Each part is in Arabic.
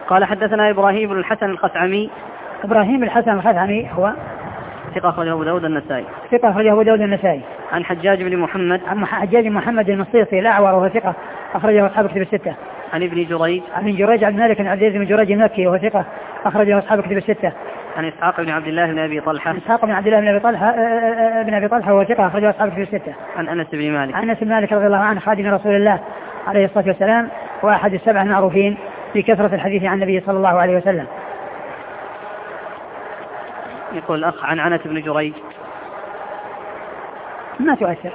قال حدثنا إبراهيم بن الحسن الخثعمي. إبراهيم الحسن الخثعمي هو ثقة أخرجه أبو داود النسائي. ثقة أخرجه أبو داود النسائي. عن حجاج بن محمد. عن حجاج بن محمد المصيصي الأعور وهو ثقة أخرجه أصحاب كتب الستة. عن ابن جريج. عن جريج عبد الملك بن عبد العزيز بن جريج المكي وهو ثقة أخرجه أصحاب كتب الستة. عن إسحاق بن عبد الله بن أبي طلحة. إسحاق بن عبد الله بن أبي طلحة وهو ثقة أخرجه أصحاب كتب الستة. عن أنس بن مالك. عن أنس بن مالك رضي الله عنه خادم رسول الله عليه الصلاة والسلام وأحد السبع المعروفين بكثرة الحديث عن النبي صلى الله عليه وسلم. يقول الأخ عن عنة بن جريج ما تؤثر.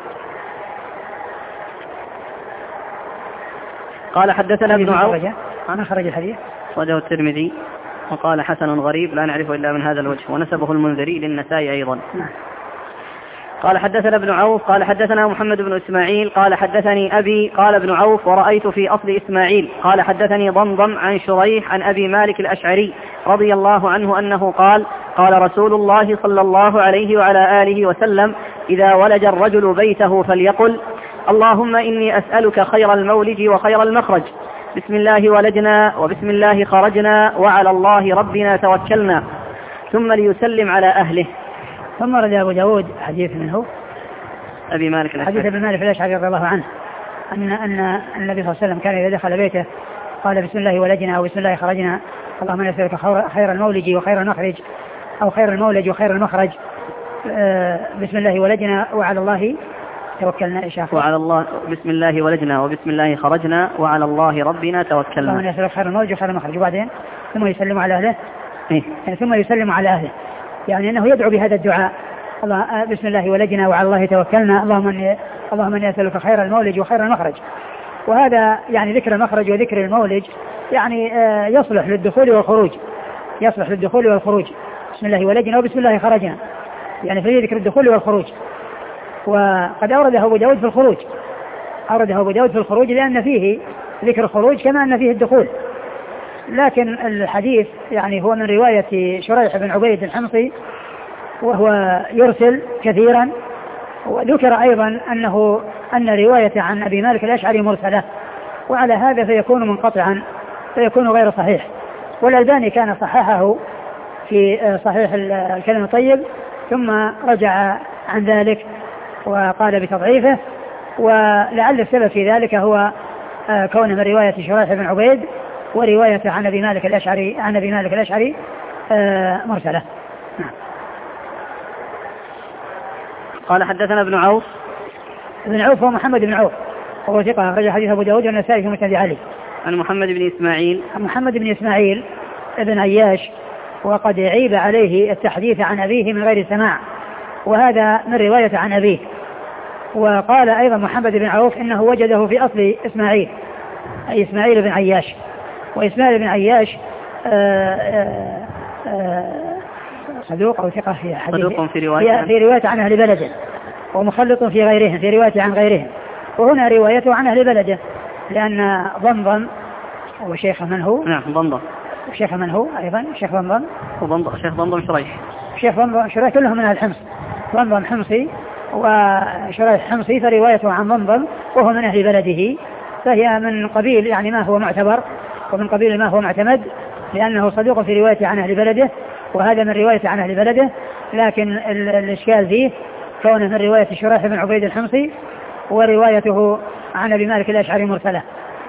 قال حدثنا ابن عوف. أنا خرج الحديث وجه الترمذي وقال حسن غريب لا نعرفه إلا من هذا الوجه ونسبه المنذري للنسائي أيضا. قال حدثنا ابن عوف قال حدثنا محمد بن إسماعيل قال حدثني أبي قال ابن عوف ورأيت في أصل إسماعيل قال حدثني ضمضم عن شريح عن أبي مالك الأشعري رضي الله عنه أنه قال قال رسول الله صلى الله عليه وعلى آله وسلم إذا ولج الرجل بيته فليقل اللهم إني أسألك خير المولج وخير المخرج بسم الله ولجنا وبسم الله خرجنا وعلى الله ربنا توكلنا ثم ليسلم على أهله. ثم رد أبو داود حديث منه أبي مالك الأشعري. حديث أبي مالك الأشعري رضي الله عنه أن النبي صلى الله عليه وسلم كان إذا دخل بيته قال بسم الله ولجنا وبسم الله خرجنا اللهم إني أسألك خير المولج وخير المخرج أو خير المولج وخير المخرج بسم الله ولجنا وعلى الله توكلنا وعلى الله بسم الله ولجنا وبسم الله خرجنا وعلى الله ربنا توكلنا. اللهم إني أسألك خير المولج وخير المخرج. وبعدين ثم يسلم على أهله. يعني ثم يسلم على أهله يعني أنه يدعو بهذا الدعاء الله بسم الله ولجنا وعلى الله توكلنا اللهم إني أسألك خير المولج وخير المخرج. وهذا يعني ذكر المخرج وذكر المولج يعني يصلح للدخول والخروج بسم الله ولجنا وبسم الله خرجنا يعني فيه ذكر الدخول والخروج. وقد أورده أبو داود في الخروج لأن فيه ذكر الخروج كما أن فيه الدخول. لكن الحديث يعني هو من رواية شريح بن عبيد الحمصي وهو يرسل كثيرا. وذكر أيضا أن رواية عن أبي مالك الأشعري مرسلة وعلى هذا فيكون منقطعا فيكون غير صحيح. والألباني كان صححه في صحيح الكلم الطيب ثم رجع عن ذلك وقال بتضعيفه. ولعل السبب في ذلك هو كونه من رواية شريح بن عبيد ورواية عن أبي مالك الأشعري مرسلة. قال حدثنا ابن عوف. ابن عوف هو محمد بن عوف وهو ثقة أخرج حديث أبو داود والنسائي في مسند علي. عن محمد بن إسماعيل ابن عياش وقد عيب عليه التحديث عن أبيه من غير سماع وهذا من رواية عن أبيه. وقال أيضا محمد بن عوف إنه وجده في أصل إسماعيل أي إسماعيل بن عياش. وإسماعيل بن عياش صدوق أو ثقة في حديث في رواية عن أهل بلده ومخلط في غيرهم في رواية عن غيرهم. وهنا روايته عن أهل بلده لأن ضمضم وشيخ من هو شيخ من هو أيضا شيخ ضمضم شريح كلهم من الحمص. ضمضم حمصي وشريح حمصي فروايته عن ضمضم وهو من أهل بلده فهي من قبيل يعني ما هو معتبر ومن قبيل ما هو معتمد لأنه صدوق في روايته عن أهل بلده وهذا من رواية عن أهل بلده. لكن الإشكال فيه كونه من رواية شريح بن عبيد الحمصي وروايته عن أبي مالك الأشعري مرسلة.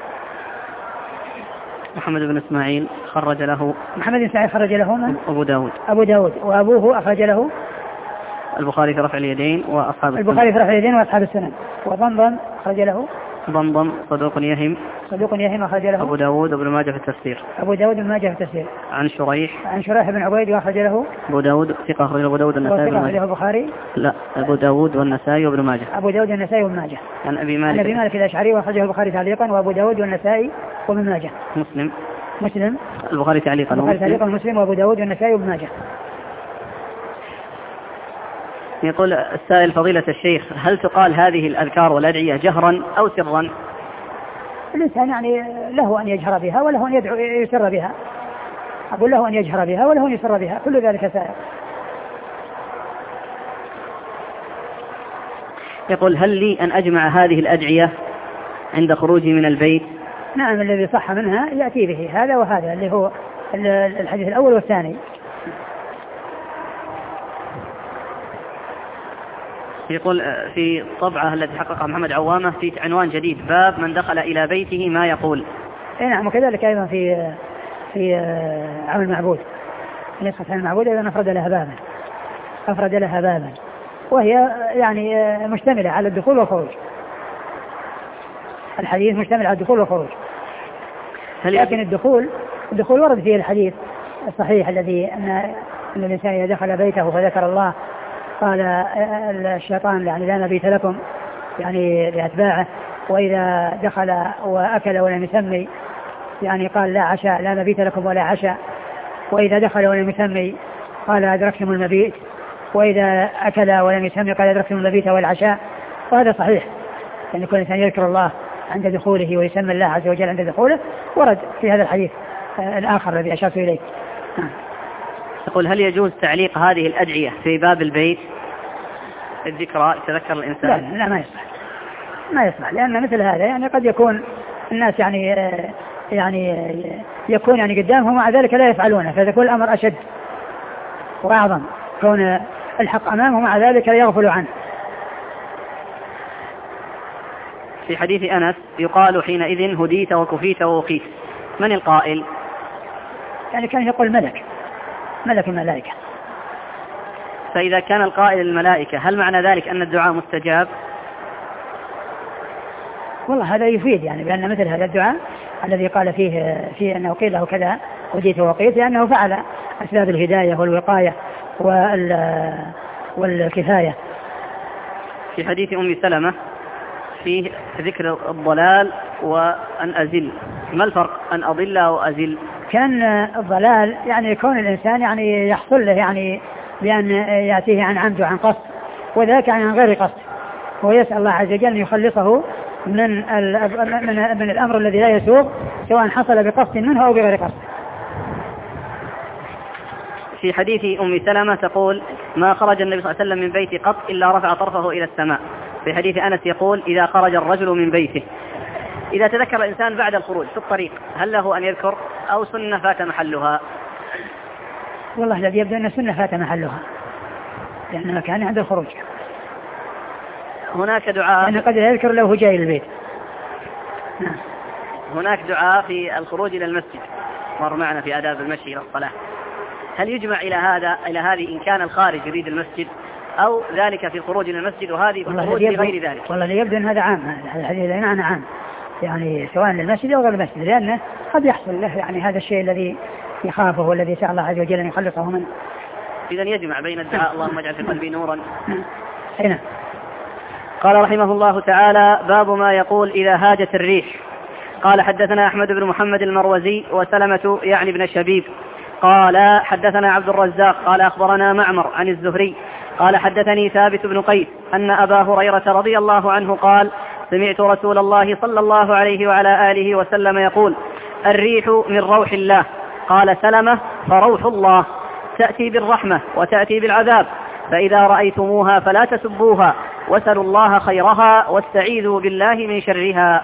محمد بن إسماعيل خرج له من؟ أبو داود وأبوه أخرج له البخاري في رفع اليدين وأصحاب السنن. وضمضم أخرج له صدوق يهم أخرج له أبو داود وابن ماجه في التفسير. عن شريح بن عبيد وأخرج له أبو داود ثقة أخرج أبو داود والنسائي أبو داود والنسائي وابن ماجه. عن أبي مالك الأشعري وأخرجه البخاري تعليقا وأبو داود والنسائي وابن ماجه. مسلم البخاري تعليقا ومسلم وأبو داود والنسائي وابن ماجه. يقول السائل فضيلة الشيخ هل تقال هذه الأذكار والأدعية جهرا أو سرا؟ الإنسان يعني له أن يجهر بها وله أن يسر بها. أقول له أن يجهر بها وله أن يسر بها كل ذلك سائر. يقول هل لي أن أجمع هذه الأدعية عند خروجي من البيت نعم الذي صح منها يأتي به هذا وهذا اللي هو الحديث الأول والثاني. يقول في طبعة التي حققها محمد عوامة في عنوان جديد باب من دخل إلى بيته ما يقول. نعم وكذلك أيضا في عون المعبود نسخة عون المعبود أيضا أفرد لها بابا وهي يعني مشتملة على الدخول والخروج. الحديث مشتمل على الدخول والخروج. لكن الدخول ورد فيه الحديث الصحيح الذي أن الإنسان إذا دخل بيته فذكر الله قال الشيطان يعني لا مبيت لكم يعني لأتباعه، وإذا دخل وأكل ولم يسمي يعني قال لا عشاء لا مبيت لكم ولا عشاء، وإذا دخل ولم يسمي قال أدركتم المبيت، وإذا أكل ولم يسمي قال أدركتم المبيت والعشاء. وهذا صحيح يعني كل إنسان يذكر الله عند دخوله ويسمى الله عز وجل عند دخوله ورد في هذا الحديث الآخر الذي أشرت إليه. يقول هل يجوز تعليق هذه الأدعية في باب البيت الذكرى يتذكر الإنسان؟ لا ما يصلح لأن مثل هذا يعني قد يكون الناس يعني يكون يعني قدامهم ومع ذلك لا يفعلونه، فيكون الأمر أشد وأعظم كون الحق أمامه ومع ذلك لا يغفل عنه. في حديث أنس يقال حينئذ هديت وكفيت ووقيت، من القائل؟ يعني كان يقول ملك الملائكة. فإذا كان القائل الملائكة هل معنى ذلك أن الدعاء مستجاب؟ والله هذا يفيد يعني بأن مثل هذا الدعاء الذي قال فيه أنه قيل له كذا هديت ووقيت لأنه فعل أسباب الهداية والوقاية والكفاية. في حديث أم سلمة فيه ذكر الضلال وأن أزل، ما الفرق أن أضل أو أزل؟ كان الضلال يعني يكون الإنسان يعني يحصل له يعني بأن يأتيه عن عمد وعن قصد، وذاك عن غير قصد، ويسأل الله عز وجل أن يخلصه من الأمر الذي لا يسوغ سواء حصل بقصد منه أو بغير قصد. في حديث أم سلمة تقول ما خرج النبي صلى الله عليه وسلم من بيته قط إلا رفع طرفه إلى السماء. في حديث أنس يقول إذا خرج الرجل من بيته، إذا تذكر الإنسان بعد الخروج في الطريق هل له أن يذكر أو سنة فات محلها؟ والله الذي يبدو أن السنة فات محلها لأنها كان عند الخروج. هناك دعاء أنا قد يذكر له جاي البيت. هناك دعاء في الخروج إلى المسجد مر معنا في آداب المشي إلى الصلاة، هل يجمع إلى هذه إن كان الخارج يريد المسجد أو ذلك في الخروج إلى المسجد وهذه في الخروج لغير ذلك؟ والله اللي يبدو أن هذا عام، هذا الحديث معنى عام يعني سواء للمسجد أو غير المسجد، لأنه قد يحصل له يعني هذا الشيء الذي يخافه والذي سأل الله عز وجل أن يخلصه منه. إذن يجمع بين الدعاء اللهم اجعل في قلبي نورا. هنا قال رحمه الله تعالى باب ما يقول إذا هاجت الريح. قال حدثنا أحمد بن محمد المروزي وسلمة يعني بن شبيب قال حدثنا عبد الرزاق قال أخبرنا معمر عن الزهري قال حدثني ثابت بن قيس أن أبا هريرة رضي الله عنه قال سمعت رسول الله صلى الله عليه وعلى آله وسلم يقول الريح من روح الله. قال سلمة فروح الله تأتي بالرحمة وتأتي بالعذاب، فإذا رأيتموها فلا تسبوها واسألوا الله خيرها واستعيذوا بالله من شرها.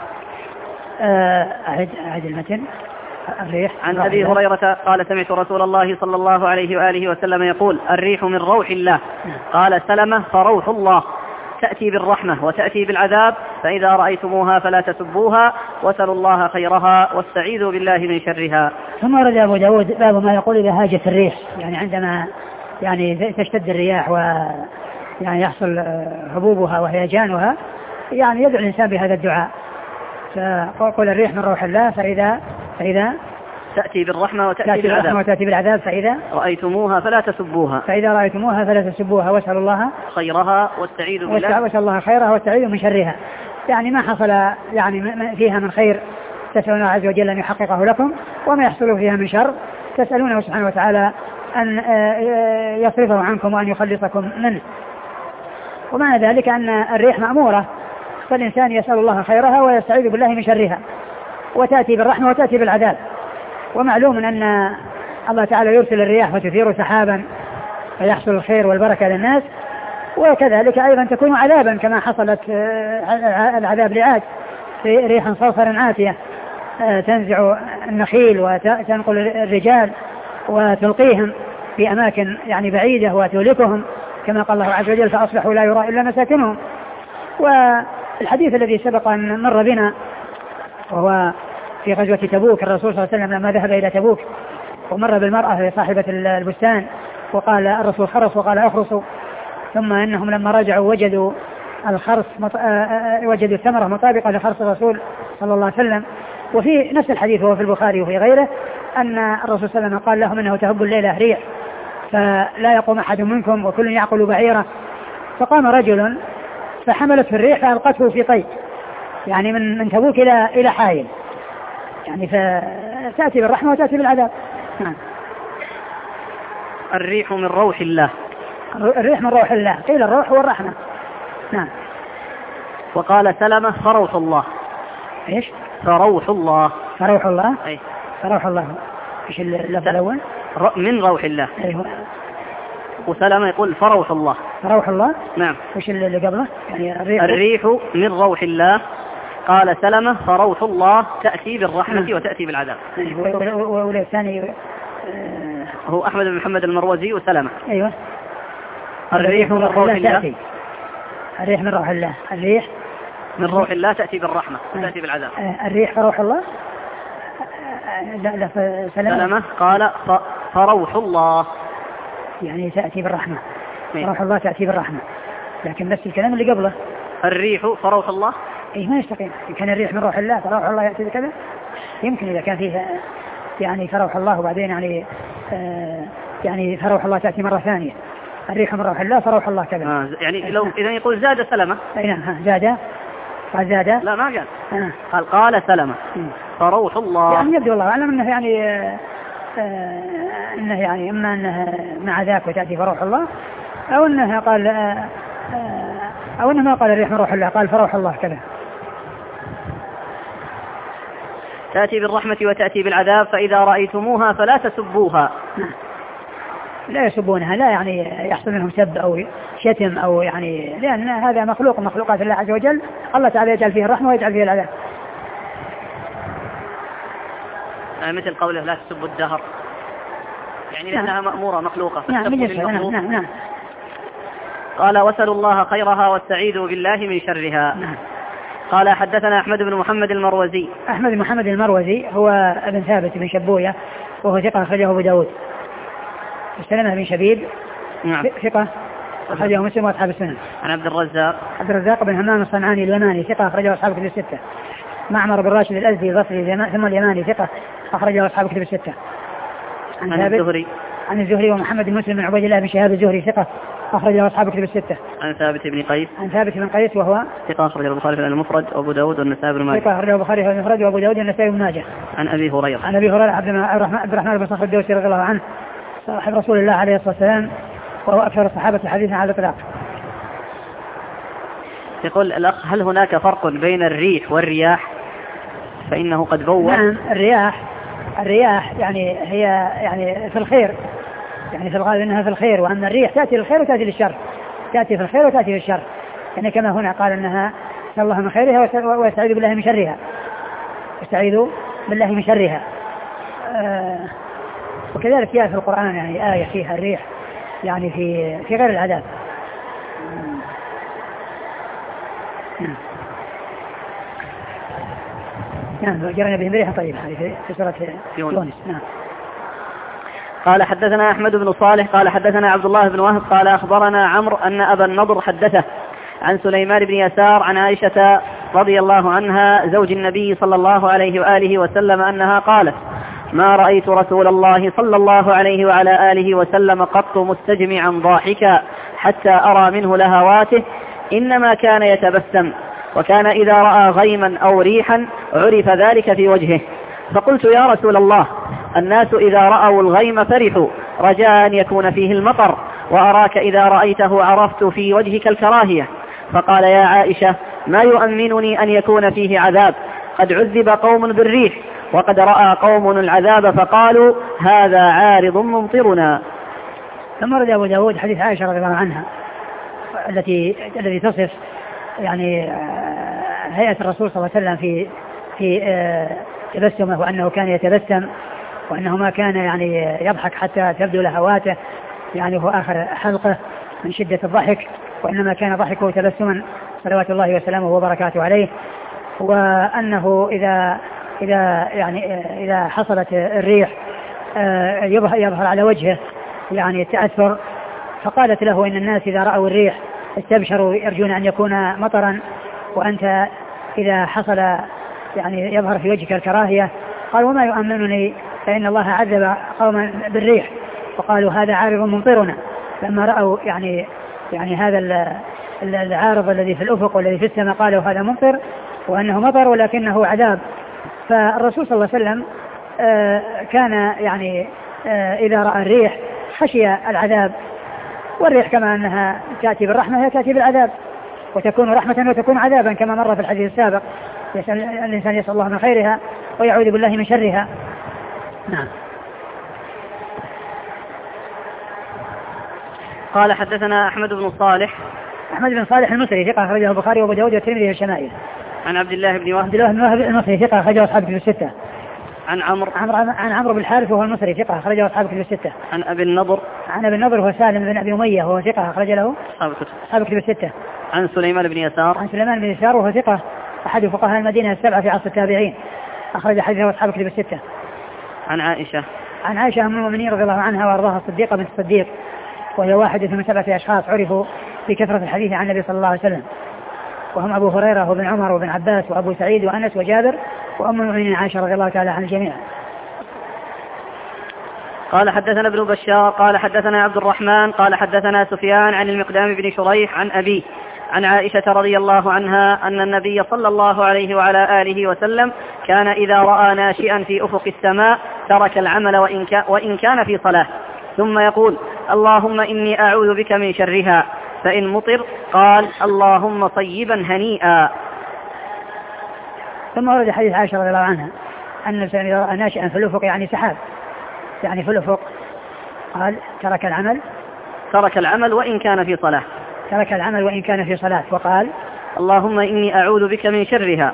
أعد المتن. الريح عن أبي هريرة قال سمعت رسول الله صلى الله عليه وآله وسلم يقول الريح من روح الله. قال سلمة فروح الله تأتي بالرحمة وتأتي بالعذاب، فإذا رأيتموها فلا تسبوها واسألوا الله خيرها واستعيذوا بالله من شرها. ثم ورد أبو داود باب ما يقول إذا هاجت الريح، يعني عندما يعني تشتد الرياح ويعني يحصل هبوبها وهيجانها يعني يدعو الإنسان بهذا الدعاء، فقل الريح من روح الله فإذا تأتي بالرحمة وتأتي بالعذاب فإذا رأيتموها فلا تسبوها واسألوا الله خيرها واستعيذوا بالله واسألوا الله خيرها واستعيذوا من شرها. يعني ما حصل يعني فيها من خير تسألون عز وجل أن يحققه لكم، وما يحصل فيها من شر تسألونه سبحانه وتعالى أن يصرفه عنكم وأن يخلصكم منه. ومعنى ذلك أن الريح مأمورة، فالإنسان يسأل الله خيرها ويستعيذ بالله من شرها، وتأتي بالرحمة وتأتي بالعذاب. ومعلوم أن الله تعالى يرسل الرياح وتثير سحابا فيحصل الخير والبركة للناس، وكذلك أيضا تكون عذابا كما حصلت العذاب لعاد في ريح صرصر عاتية. تنزع النخيل وتنقل الرجال وتلقيهم في أماكن يعني بعيدة وتهلكهم كما قال الله عز وجل فأصبحوا لا يرى إلا مساكنهم. والحديث الذي سبق أن مر بنا وهو في غزوة تبوك، الرسول صلى الله عليه وسلم لما ذهب إلى تبوك ومر بالمرأة صاحبة البستان وقال الرسول خرص وقال اخرصوا، ثم انهم لما رجعوا وجدوا الخرص وجدوا الثمرة مطابقة لخرص الرسول صلى الله عليه وسلم. وفي نفس الحديث وهو في البخاري وفي غيره أن الرسول صلى الله عليه وسلم قال لهم انه تهب الليلة ريح فلا يقوم احد منكم وكل يعقل بعيره، فقام رجل فحملت في الريح فألقته في طيق يعني من تبوك الى حائل، يعني فتأتي بالرحمة وتأتي بالعذاب. نعم. الريح من روح الله. الريح من روح الله، قيل الروح هو الرحمة. نعم. وقال سلمة فروح الله. ايش؟ فروح الله. فروح الله. اي فروح الله. ايش اللفظ الأول؟ من روح الله. ايوه. وسلمة يقول فروح الله. فروح الله. نعم. ايش اللي قبله؟ يعني الريح من روح الله. قال سلمة فروح الله تأتي بالرحمة وتأتي بالعذاب. والثاني هو أحمد بن محمد المروزي وسلمة. أيوة. الريح من روح الله. الريح من روح الله. الريح من روح الله تأتي بالرحمة وتأتي بالعذاب. الريح فروح الله. لا سلمة قال فروح الله يعني تأتي بالرحمة. فروح الله تأتي بالرحمة، لكن نفس الكلام اللي قبله الريح فروح الله. اي ما يستقيم. إن كان الريح من روح الله فروح الله يأتي بكذا يمكن، إذا كان فيه يعني فروح الله وبعدين يعني فروح الله تأتي مرة ثانية. الريح من روح الله فروح الله كذا. يعني لو إذا يقول زاد سلمة. أي نعم. زاد. قال زاد. لا ما قال. قال سلمة فروح الله. يعني يبدو الله أعلم أنه يعني أنه يعني إما أنه مع ذاك وتأتي فروح الله، أو أنه قال أو أنه ما قال الريح من روح الله، قال فروح الله كذا. تأتي بالرحمة وتأتي بالعذاب فإذا رأيتموها فلا تسبوها. لا يسبونها، لا يعني يحصل منهم سب أو شتم أو يعني، لأن هذا مخلوق من مخلوقات الله عز وجل، الله تعالى يجعل فيه الرحمة ويجعل فيه العذاب. مثل قوله لا تسبوا الدهر، يعني لأنها مأمورة مخلوقة. نعم. قال وسلوا الله خيرها واستعيذوا بالله من شرها. نعم. قال حدثنا أحمد بن محمد المروزي. أحمد بن محمد المروزي هو ابن ثابت بن شبوية وهو ثقة أخرجه أبو داود. سلمة بن شبيب. نعم. ثقة أخرجه مسلم وأصحاب السنن. عن عبد الرزاق بن همام الصنعاني اليماني ثقة أخرجه أصحاب كتب الستة. معمر بن راشد الأزدي البصري ثم اليماني ثقة أخرجه أصحاب كتب الستة. عن الزهري ومحمد بن مسلم بن عبيد الله بن شهاب الزهري ثقة أخرجه أصحاب كتب الستة. عن ثابت بن قيس وهو ثقة أخرجه البخاري في المفرد وأبو داود والنسائي بن ماجه. ثقة أخرجه البخاري في المفرد وأبو داود والنسائي بن ماجه. عن أبي هريرة عبد الرحمن بن صخر الدوسي رضي الله عنه صاحب رسول الله عليه الصلاة والسلام وهو أكثر الصحابة حديثا على الإطلاق. يقول الأخ هل هناك فرق بين الريح والرياح؟ فإنه قد بوّ. نعم. الرياح يعني هي يعني في الخير، يعني في الغالب انها في الخير، وان الريح تأتي للخير وتأتي للشر، تأتي في الخير وتأتي في الشر، يعني كما هنا قال انها نسأل الله من خيرها ويستعيذ بالله من شرها. استعيذ بالله من شرها. وكذلك جاء في القرآن يعني آية فيها الريح يعني في غير العذاب. نعم. جرينا بهم ريحا طيبة في سورة يونس. نعم. قال حدثنا أحمد بن صالح قال حدثنا عبد الله بن وهب قال أخبرنا عمرو أن أبا النضر حدثه عن سليمان بن يسار عن عائشة رضي الله عنها زوج النبي صلى الله عليه وآله وسلم أنها قالت ما رأيت رسول الله صلى الله عليه وعلى آله وسلم قط مستجمعا ضاحكا حتى أرى منه لهواته، إنما كان يتبسم، وكان إذا رأى غيما أو ريحا عرف ذلك في وجهه. فقلت يا رسول الله الناس إذا رأوا الغيم فرحوا رجاء أن يكون فيه المطر، وأراك إذا رأيته عرفت في وجهك الكراهية. فقال يا عائشة ما يؤمنني أن يكون فيه عذاب، قد عذب قوم بالريح وقد رأى قوم العذاب فقالوا هذا عارض ممطرنا. ثم رد أبو داود حديث عائشة رضي الله عنها الذي تصف يعني هيئة الرسول صلى الله عليه وسلم في تبسمه وأنه كان يتبسم وأنه ما كان يعني يضحك حتى تبدو لهواته يعني هو آخر حلقة من شدة الضحك، وإنما كان ضحكه تبسما صلوات الله وسلامه وبركاته عليه. وأنه إذا حصلت الريح يظهر على وجهه يعني التأثر، فقالت له إن الناس إذا رأوا الريح استبشروا يرجون أن يكون مطرا، وأنت إذا حصل يعني يظهر في وجهك الكراهية. قال وما يؤمنني فإن الله عذب قوما بالريح، وقالوا هذا عارض ممطرنا، لما رأوا يعني هذا العارض الذي في الأفق والذي في السماء قالوا هذا ممطر وأنه مطر ولكنه عذاب. فالرسول صلى الله عليه وسلم كان يعني إذا رأى الريح خشي العذاب، والريح كما أنها تأتي بالرحمة هي تأتي بالعذاب، وتكون رحمة وتكون عذابا كما مر في الحديث السابق. الإنسان يسأل الله من خيرها ويعوذ بالله من شرها. نعم. قال حدثنا أحمد بن صالح المصري ثقة أخرجه البخاري وأبو داود والترمذي في الشمائل. عن عبد الله بن وهب المصري ثقة أخرجه أصحاب الكتب الستة. عن عمرو بن الحارث وهو المصري ثقة أخرجه أصحاب الكتب الستة. عن أبي النضر هو سالم بن أبي أمية وهو ثقة أخرج له أصحاب الكتب الستة. عن سليمان بن يسار وهو ثقة أحد فقهاء المدينة السبعة في عصر التابعين، أخرج حديثه أصحاب الكتب الستة. عن عائشة أم المؤمنين رضي الله عنها وأرضاها الصديقة بنت الصديق، وهي واحدة من 7 أشخاص عرفوا بكثرة الحديث عن النبي صلى الله عليه وسلم، وهم أبو هريرة وابن عمر وابن عباس وأبو سعيد وأنس وجابر وأم المؤمنين عائشة رضي الله تعالى عن الجميع. قال حدثنا ابن بشار قال حدثنا عبد الرحمن قال حدثنا سفيان عن المقدام بن شريح عن أبيه عن عائشة رضي الله عنها أن النبي صلى الله عليه وعلى آله وسلم كان إذا رأى ناشئا في أفق السماء ترك العمل وإن كان في صلاة، ثم يقول اللهم إني أعوذ بك من شرها، فإن مطر قال اللهم صيبا هنيئا. ثم ورد حديث عائشة رضي الله عنها أن الإنسان إذا رأى ناشئا في الأفق يعني سحاب، يعني في الأفق، قال ترك العمل وإن كان في صلاة، وقال اللهم إني أعوذ بك من شرها،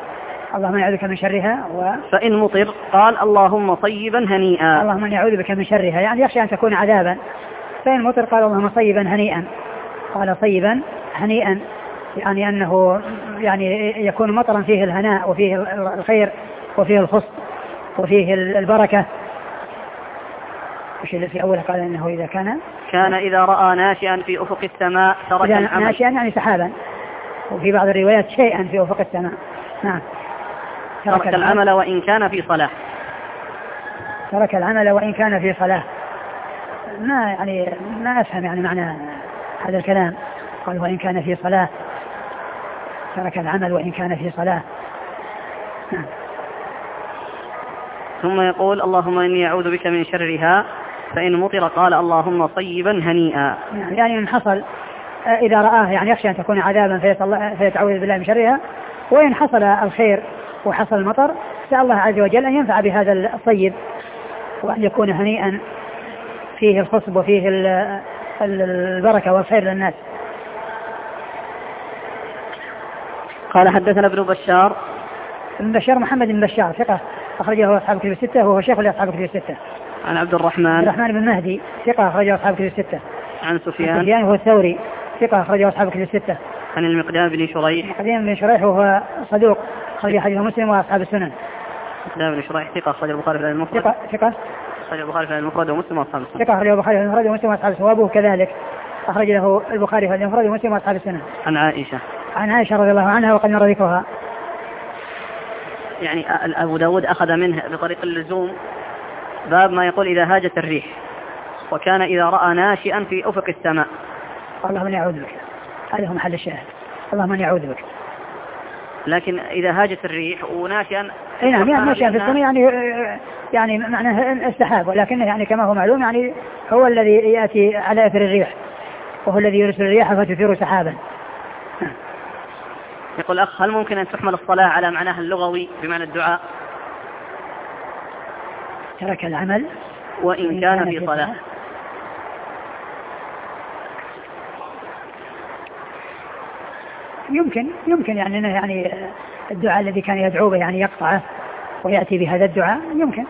فإن مطر قال اللهم صيبا هنيئا. اللهم إني أعوذ بك من شرها يعني يخشى أن تكون عذابا، فإن مطر قال اللهم صيبا هنيئا. قال صيبا هنيئا يعني أنه يعني يكون مطرا فيه الهناء وفيه الخير وفيه الخص وفيه البركة. وش اللي في أوله قال إنه إذا كان إذا رأى ناشئا في أفق السماء ترك العمل، ناشئا يعني سحابا، وفي بعض الروايات شيئا في أفق السماء. نعم. ترك العمل وإن كان في صلاة. ما أفهم يعني معنى هذا الكلام. قال وإن كان في صلاة، ترك العمل وإن كان في صلاة. نعم. ثم يقول اللهم إني أعوذ بك من شرها، فإن مطر قال اللهم صيبا هنيئا. يعني إن حصل إذا رآه يعني يخشى أن تكون عذابا فيتعوذ بالله من شرها، وإن حصل الخير وحصل المطر سأل الله عز وجل أن ينفع بهذا الصيب وأن يكون هنيئا فيه الخصب وفيه البركة والخير للناس. قال حدثنا ابن بشار محمد بن بشار ثقة أخرجه أصحاب الكتب الستة وهو شيخ لأصحاب الكتب الستة. عن عبد الرحمن بن مهدي ثقة أخرجه أصحاب الكتب الستة. عن سفيان وهو الثوري ثقة أخرجه أصحاب الكتب الستة. عن المقدام بن شريح وهو صدوق أخرج حديث مسلم وأصحاب السنن. المقدام بن شريح ثقة أخرج البخاري في المفرد. أخرج البخاري في المفرد ومسلم وأصحاب السنن. ثقة أخرج البخاري في المفرد ومسلم وأصحاب السنن، وأبوه كذلك أخرج له البخاري في المفرد ومسلم وأصحاب السنن. عن عائشة رضي الله عنها وقد مر ذكرها. يعني أبو داود أخذ منه بطريق اللزوم باب ما يقول إذا هاجت الريح، وكان إذا رأى ناشئا في أفق السماء. اللهم إني أعوذ بك، هذا هو محل الشاهد، اللهم إني أعوذ بك. لكن إذا هاجت الريح وناشئا، نعم يعني ناشئا في السماء يعني معناه السحاب، ولكنه يعني كما هو معلوم يعني هو الذي يأتي على أثر الريح، وهو الذي يرسل الرياح فتثير سحابا. يقول أخ هل ممكن أن تحمل الصلاة على معناها اللغوي بمعنى الدعاء؟ ترك العمل وإن كان في صلاة. يمكن يعني الدعاء الذي كان يدعو به يعني يقطعه ويأتي بهذا الدعاء يمكن.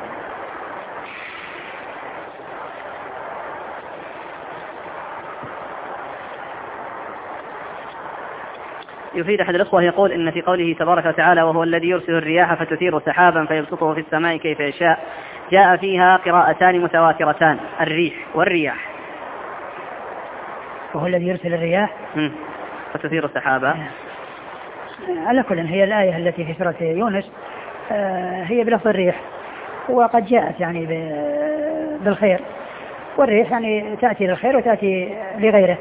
يفيد أحد الأخوة يقول إن في قوله تبارك وتعالى وهو الذي يرسل الرياح فتثير سحابا فيبسطه في السماء كيف يشاء، جاء فيها قراءتان متواترتان، الريح والرياح. وهو الذي يرسل الرياح فتثير سحابا. على كل هي الآية التي في سورة يونس هي بلفظ الريح، وقد جاءت يعني بالخير، والريح يعني تأتي للخير وتأتي لغيره.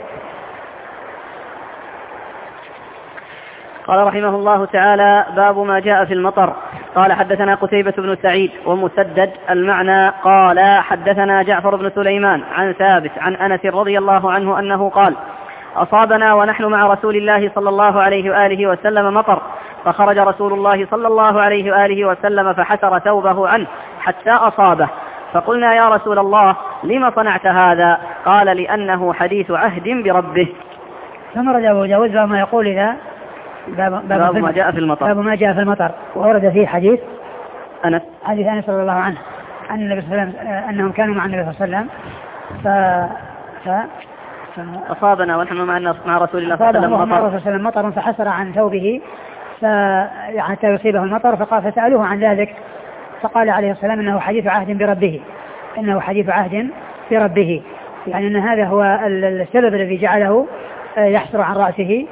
قال رحمه الله تعالى باب ما جاء في المطر. قال حدثنا قتيبة بن سعيد ومسدد المعنى قال حدثنا جعفر بن سليمان عن ثابت عن أنس رضي الله عنه أنه قال أصابنا ونحن مع رسول الله صلى الله عليه وآله وسلم مطر، فخرج رسول الله صلى الله عليه وآله وسلم فحسر ثوبه عنه حتى أصابه، فقلنا يا رسول الله لما صنعت هذا؟ قال لأنه حديث عهد بربه. ثم رد أبو داود باب ما يقول إذا باب ما جاء في المطر. باب ما جاء في المطر، وورد فيه حديث أنس رضي الله عنه أن النبي صلى الله عليه وسلم أنهم كانوا مع النبي صلى الله عليه وسلم أصابنا ونحن مع رسول الله صلى الله عليه وسلم مطر فحسر عن ثوبه حتى يصيبه المطر، فسألوه عن ذلك فقال عليه السلام إنه حديث عهد بربه، إنه حديث عهد بربه، يعني أن هذا هو السبب الذي جعله يحسر عن رأسه.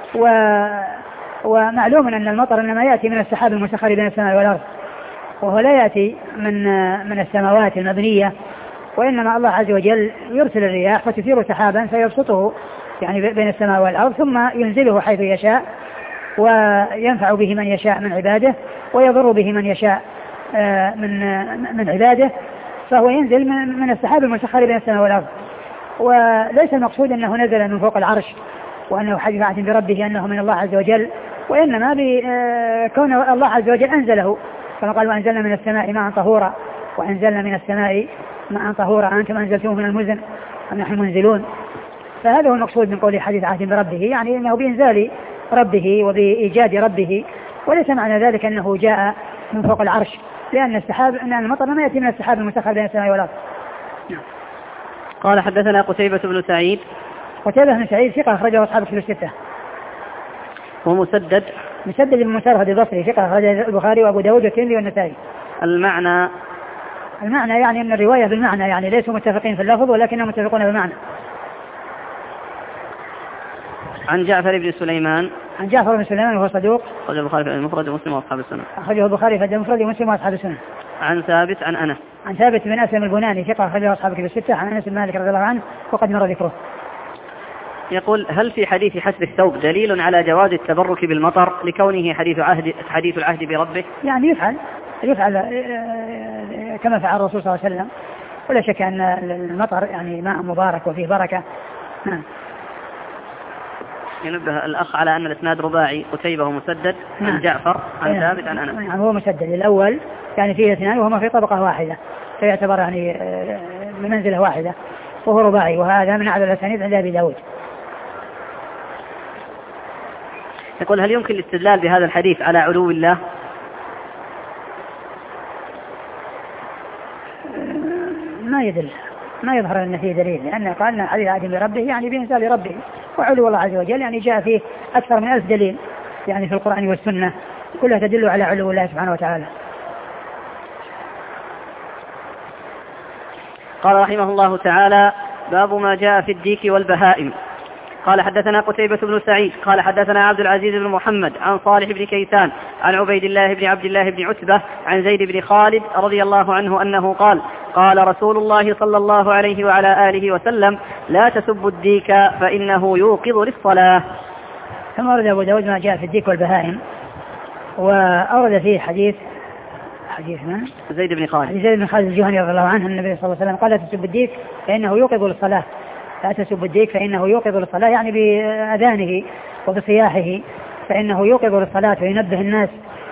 ومعلوم أن المطر إنما يأتي من السحاب المسخر بين السماء والأرض، وهو لا يأتي من السماوات المبنية، وإنما الله عز وجل يرسل الرياح فتثير سحابا فيبسطه يعني بين السماء والأرض، ثم ينزله حيث يشاء وينفع به من يشاء من عباده ويضر به من يشاء من عباده، فهو ينزل من السحاب المسخر بين السماء والأرض. وليس المقصود أنه نزل من فوق العرش وأنه حديث عهد بربه أنه من الله عز وجل، وإنما بكون الله عز وجل أنزله، كما قال وأنزلنا من السماء ماء طهورا، وأنزلنا من السماء ماء طهورا أنتم أنزلتوه من المزن أم نحن منزلون. فهذا هو المقصود من قوله حديث عهد بربه، يعني أنه بإنزال ربه وبإيجاد ربه، وليس معنى ذلك أنه جاء من فوق العرش، لأن المطر ما يأتي من السحاب المسخر بين السماء والأرض. قال حدثنا قتيبة بن سعيد. قتيبة بن سعيد ثقة أخرجه أصحاب الكتب الستة. ومسدد بن مسرهد البصري ثقة أخرجه البخاري وأبو داود والترمذي والنسائي. المعنى يعني أن الرواية بالمعنى، يعني ليسوا متفقين في اللفظ ولكنهم متفقون بالمعنى. عن جعفر بن سليمان وهو صدوق، أخرجه البخاري في المفرد ومسلم وأصحاب السنن. أخرجه البخاري في المفرد ومسلم وأصحاب السنن. عن ثابت عن أنس. عن ثابت بن أسلم البناني ثقة أخرجه أصحاب الكتب الستة. عن أنس بن مالك رضي الله عنه وقد مر ذكره. يقول هل في حديث حسب الثوب دليل على جواز التبرك بالمطر لكونه حديث العهد بربه؟ يعني يفعل كما فعل الرسول صلى الله عليه وسلم، ولا شك أن المطر يعني ماء مبارك وفيه بركة. ينبه الأخ على أن الإسناد رباعي، قتيبة ومسدد عن جعفر عن ثابت عن أنس. هو مسدد الأول يعني فيه اثنان وهما في طبقة واحدة، فيعتبر يعني بمنزلة واحدة، وهو رباعي، وهذا من أعلى الأسانيد عند أبي داود. يقول هل يمكن الاستدلال بهذا الحديث على علو الله؟ ما يظهر أن فيه دليل، لأنه قال أن حديث عهد بربه يعني بإنزال ربه، وعلو الله عز وجل يعني جاء فيه أكثر من 1000 دليل يعني في القرآن والسنة كلها تدل على علو الله سبحانه وتعالى. قال رحمه الله تعالى باب ما جاء في الديك والبهائم. قال حدثنا قتيبة بن سعيد قال حدثنا عبد العزيز بن محمد عن صالح بن كيسان عن عبيد الله بن عبد الله بن عتبة عن زيد بن خالد رضي الله عنه أنه قال قال رسول الله صلى الله عليه وعلى آله وسلم لا تسبوا الديك فإنه يوقظ للصلاة. ثم أورد أبو داود ما جاء في الديك والبهائم، وأورد فيه حديث من؟ زيد بن خالد الجهني رضي الله عنه النبي صلى الله عليه وسلم قال لا تسبوا الديك فإنه يوقظ للصلاة. لا تسبوا الديك فإنه يوقظ للصلاة، يعني بأذانه وبصياحه، فإنه يوقظ للصلاة وينبه الناس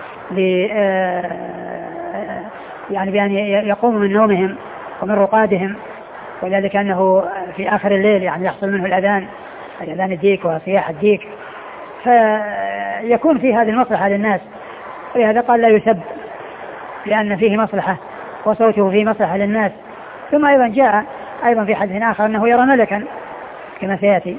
يعني بأن يقوموا من نومهم ومن رقادهم، وذلك أنه في آخر الليل يعني يحصل منه الأذان الديك وصياح الديك، فيكون في هذه المصلحة للناس، ولهذا قال لا يسب، لأن فيه مصلحة وصوته فيه مصلحة للناس. ثم أيضا جاء أيضا في حديث آخر أنه يرى ملكا كما سيأتي.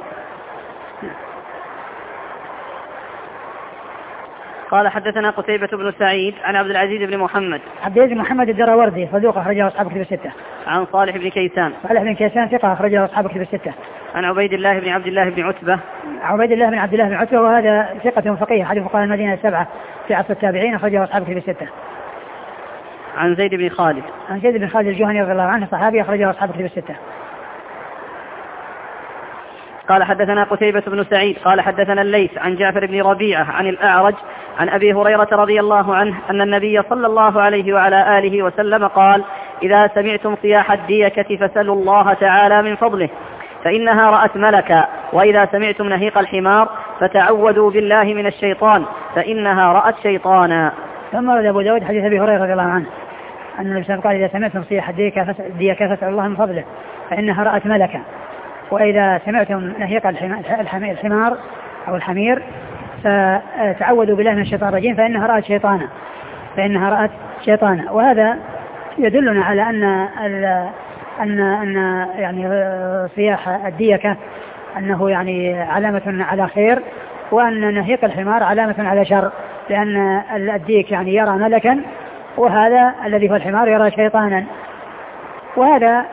قال حدثنا قتيبة بن سعيد عن عبد العزيز بن محمد. عبد العزيز بن محمد الدراوردي صدوق أخرجه أصحاب كتب الستة. عن صالح بن كيسان. صالح بن كيسان ثقة أخرجه أصحاب كتب الستة. عن عبيد الله بن عبد الله بن عتبة. عبيد الله بن عبد الله بن عتبة وهذا ثقة فقيه أحد فقهاء المدينة السبعة في عصر التابعين أخرجه أصحاب كتب الستة. عن زيد بن خالد. عن زيد بن خالد الجهني رضي الله عنه صحابي أخرجه أصحاب كتب الستة. قال حدثنا قتيبة بن سعيد قال حدثنا الليث عن جعفر بن ربيعة عن الأعرج عن أبي هريرة رضي الله عنه أن النبي صلى الله عليه وعلى آله وسلم قال: إذا سمعتم صياح الديكة فسلوا الله تعالى من فضله فإنها رأت ملكا، وإذا سمعتم نهيق الحمار فتعوذوا بالله من الشيطان فإنها رأت شيطانا. ثم ورد أبو داود حديث أبي هريرة رضي الله عنه أن النبي صلى الله عليه وسلم قال: إذا سمعتم صياح الديكة فسلوا الله من فضله فإنها رأت ملكا، وإذا سمعتم نهيق الحمار أو الحمير فتعوذوا بالله من الشيطان الرجيم فإنها رأت شيطانا. وهذا يدلنا على أن يعني صياح الديكة أنه يعني علامة على خير، وأن نهيق الحمار علامة على شر، لأن الديك يعني يرى ملكا، وهذا الذي هو الحمار يرى شيطانا. وهذا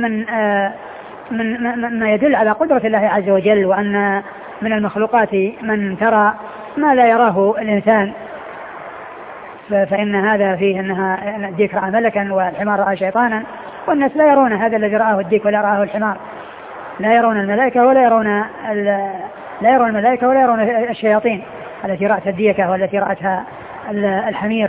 من ما يدل على قدرة الله عز وجل، وأن من المخلوقات من ترى ما لا يراه الإنسان، فإن هذا فيه أنها الديك رأى ملكا والحمار رأى شيطانا، والناس لا يرون هذا الذي رآه الديك ولا رآه الحمار، لا يرون الملائكة ولا يرون الشياطين التي رأت الديكة والتي رأتها الحمير.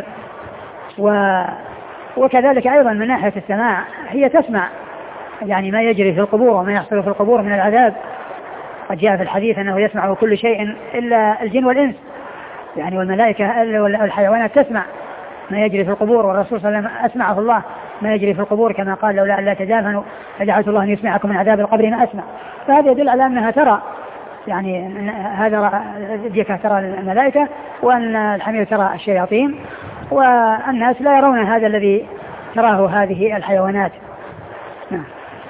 وكذلك أيضا من ناحية السماع هي تسمع يعني ما يجري في القبور وما يحصل في القبور من العذاب. قد جاء في الحديث أنه يسمع كل شيء إلا الجن والإنس، يعني والملائكة والحيوانات تسمع ما يجري في القبور، والرسول صلى الله عليه وسلم أسمعه الله ما يجري في القبور كما قال: لولا أن لا تدافنوا لجعلت الله أن يسمعكم من عذاب القبر ما أسمع. فهذا يدل على أنها ترى، يعني هذا الديكة ترى الملائكة، وأن الحمير ترى الشياطين، والناس لا يرون هذا الذي تراه هذه الحيوانات. نعم.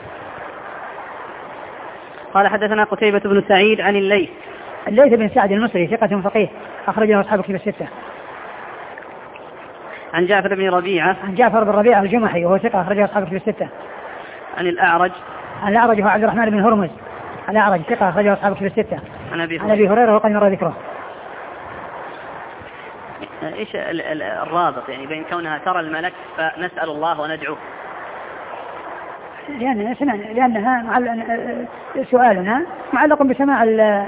قال حدثنا قتيبة بن سعيد عن الليث بن سعد المصري ثقة فقيه أخرجه أصحاب كتب الستة. عن جعفر بن ربيعة الجمحي وهو ثقة أخرجه أصحاب كتب الستة. عن الأعرج هو عبد الرحمن بن هرمز الأعرج ثقة أخرجه أصحاب كتب الستة. عن أبي هريرة وقد مر ذكره. إيش الرابط يعني بين كونها ترى الملك فنسأل الله وندعوه؟ لأنها سؤالنا معلق بسماع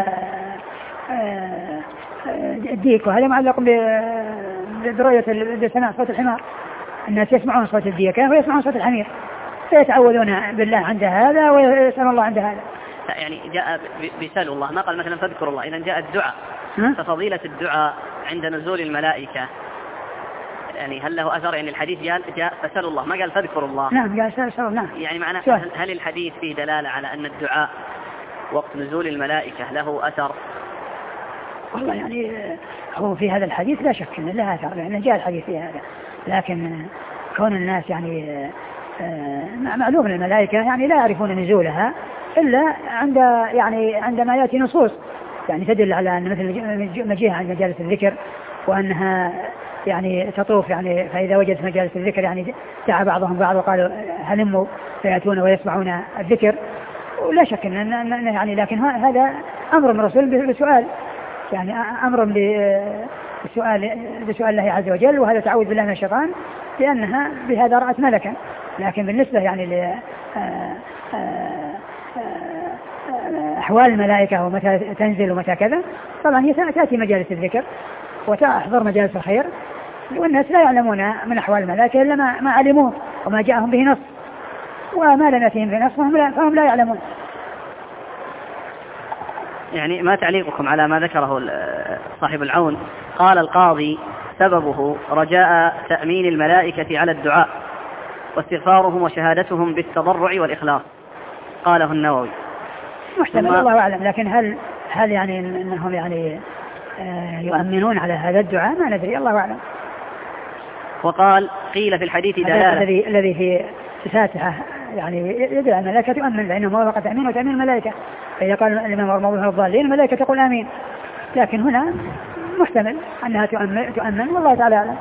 الديك، وهذا معلق برؤية بسماع صوت الحمار. الناس يسمعون صوت الديكة ويسمعون صوت الحمير، فيتعوذون بالله عند هذا ويسأل الله عند هذا. يعني جاء بسأل الله، ما قال مثلا فاذكر الله. إذا جاء الدعاء ففضيلة الدعاء عند نزول الملائكة، يعني هل له أثر؟ يعني الحديث جاء فسألوا الله، ما قال فاذكروا الله. نعم قال سألوا. نعم. يعني معناه هل الحديث فيه دلالة على أن الدعاء وقت نزول الملائكة له أثر؟ والله يعني هو في هذا الحديث لا شك أن له أثر، لأن جاء الحديث في هذا، لكن كون الناس يعني معلوم الملائكة يعني لا يعرفون نزولها إلا عندما يأتي نصوص يعني تدل على أن مثل مجيئها عند مجالس الذكر، وأنها يعني تطوف، يعني فإذا وجدت مجالس الذكر يعني دعا بعضهم بعض وقالوا هلموا فيأتون ويسمعون الذكر. ولا شك أن يعني لكن هذا أمر من الرسول بسؤال، يعني أمر بسؤال الله عز وجل، وهذا تعوذ بالله من الشيطان لأنها بهذا رأت ملكا. لكن بالنسبة يعني أحوال الملائكة ومتى تنزل ومتى كذا، طبعا هي تأتي مجالس الذكر وتحضر مجالس الخير، والناس لا يعلمون من أحوال الملائكة إلا ما علموه وما جاءهم به نص، وما لم يأتهم به نص فهم لا يعلمون. يعني ما تعليقكم على ما ذكره صاحب العون؟ قال القاضي سببه رجاء تأمين الملائكة على الدعاء واستغفارهم وشهادتهم بالتضرع والإخلاص، قاله النووي. محتمل الله أعلم، لكن هل يعني أنهم يعني يؤمنون على هذا الدعاء؟ ما ندري، الله أعلم. وقال قيل في الحديث دلالة الذي في الفاتحة يعني يدل أن الملائكة تؤمن لأنه موافقة تأمين وتأمين الملائكة. فإذا قال الإمام الموضوع الضالين الملائكة تقول آمين، لكن هنا محتمل أنها تؤمن والله تعالى أعلم.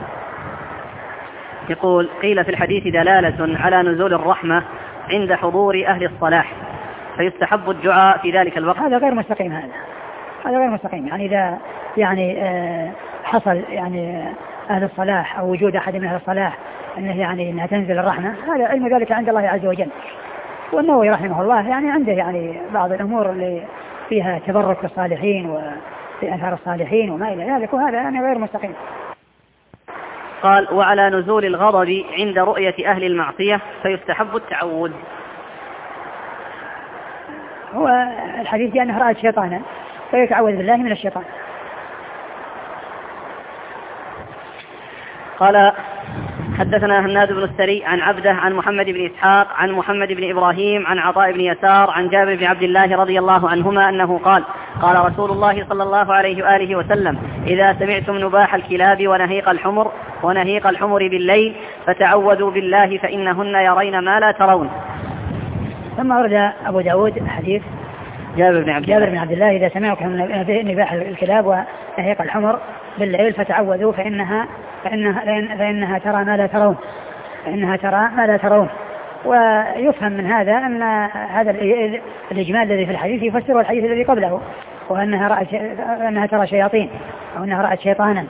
يقول قيل في الحديث دلالة على نزول الرحمة عند حضور أهل الصلاح فيستحب الدعاء في ذلك الوقت. هذا غير مستقيم، هذا غير مستقيم. يعني إذا يعني حصل يعني أهل الصلاح أو وجود أحد من أهل الصلاح أنه يعني أنها تنزل الرحمة، هذا علم ذلك عند الله عز وجل. والنووي رحمه الله يعني عنده يعني بعض الأمور اللي فيها تبرك بالصالحين وفي أثار الصالحين وما إلى ذلك، وهذا يعني غير مستقيم. قال وعلى نزول الغضب عند رؤية أهل المعصية فيستحب التعوذ. هو الحديث جاء أنه رأت شيطانا فيتعوذ بالله من الشيطان. قال حدثنا هناد بن السري عن عبده عن محمد بن إسحاق عن محمد بن إبراهيم عن عطاء بن يسار عن جابر بن عبد الله رضي الله عنهما أنه قال قال رسول الله صلى الله عليه وآله وسلم إذا سمعتم نباح الكلاب ونهيق الحمر بالليل فتعوذوا بالله فإنهن يرين ما لا ترون. ثم ورد أبو داود حديث جابر بن عبد الله إذا سمعتم نباح الكلاب ونهيق الحمر بالليل فتعوذوا فإنها ترى ما لا ترون. ويفهم من هذا أن هذا الإجمال الذي في الحديث يفسر الحديث الذي قبله، وأنها ترى شياطين أو أنها رأت شيطانا.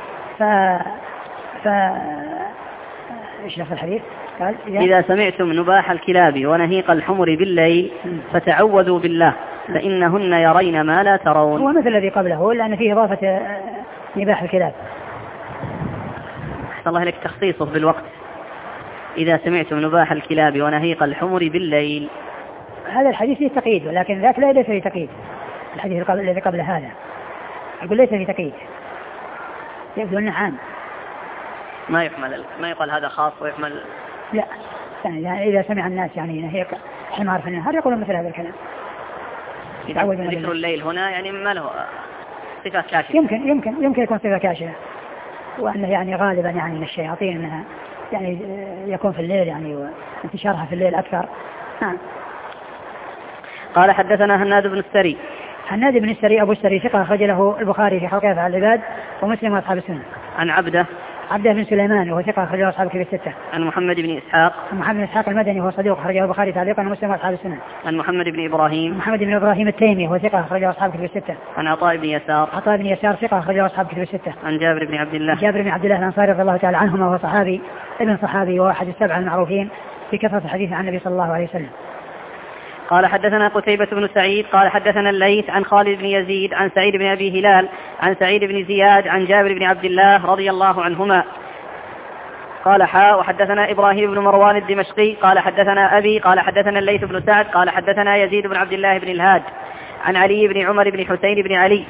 إيش لفظ الحديث؟ قال إذا سمعتم نباح الكلاب ونهيق الحمر بالليل فتعوذوا بالله فإنهن يرين ما لا ترون. هو مثل الذي قبله لأن فيه إضافة نباح الكلاب. أحسن الله لك تخصيصه بالوقت. إذا سمعتم نباح الكلاب ونهيق الحمر بالليل، هذا الحديث فيه تقييد، ولكن ذاك ليس فيه تقييد. الحديث الذي قبل هذا أقول ليس فيه تقييد، يبدو أنه عام ما يقال هذا خاص ويحمل. لا يعني إذا سمع الناس يعني نهيق حمار في النهار يقولون مثل هذا الكلام. ذكر الليل هنا يعني ما له صفة كاشفة. يمكن يكون صفة كاشفة، وأنه يعني غالبا يعني من الشياطين أنها يعني يكون في الليل يعني وانتشارها في الليل أكثر. قال حدثنا هناد بن السري أبو السري ثقة أخرج له البخاري في خلق أفعال العباد ومسلم وأصحاب السنة. عن عبده بن سليمان وهو ثقة أخرجه أصحاب الكتب الستة. عن محمد بن إسحاق المدني وهو صدوق أخرجه البخاري تعليقا ومسلم وأصحاب السنة. عن محمد بن إبراهيم التيمي وهو ثقة أخرجه أصحاب الكتب الستة. عن عطاء بن يسار ثقة أخرجه أصحاب الكتب الستة. عن جابر بن عبد الله الأنصاري رضي الله تعالى عنهما وهو ابن صحابي وأحد السبعة المعروفين في كثرة الحديث عن النبي صلى الله عليه وسلم. قال حدثنا قتيبة بن سعيد قال حدثنا الليث عن خالد بن يزيد عن سعيد بن أبي هلال عن سعيد بن زياد عن جابر بن عبد الله رضي الله عنهما قال وحدثنا إبراهيم بن مروان الدمشقي قال حدثنا أبي قال حدثنا الليث بن سعد قال حدثنا يزيد بن عبد الله بن الهاد عن علي بن عمر بن حسين بن علي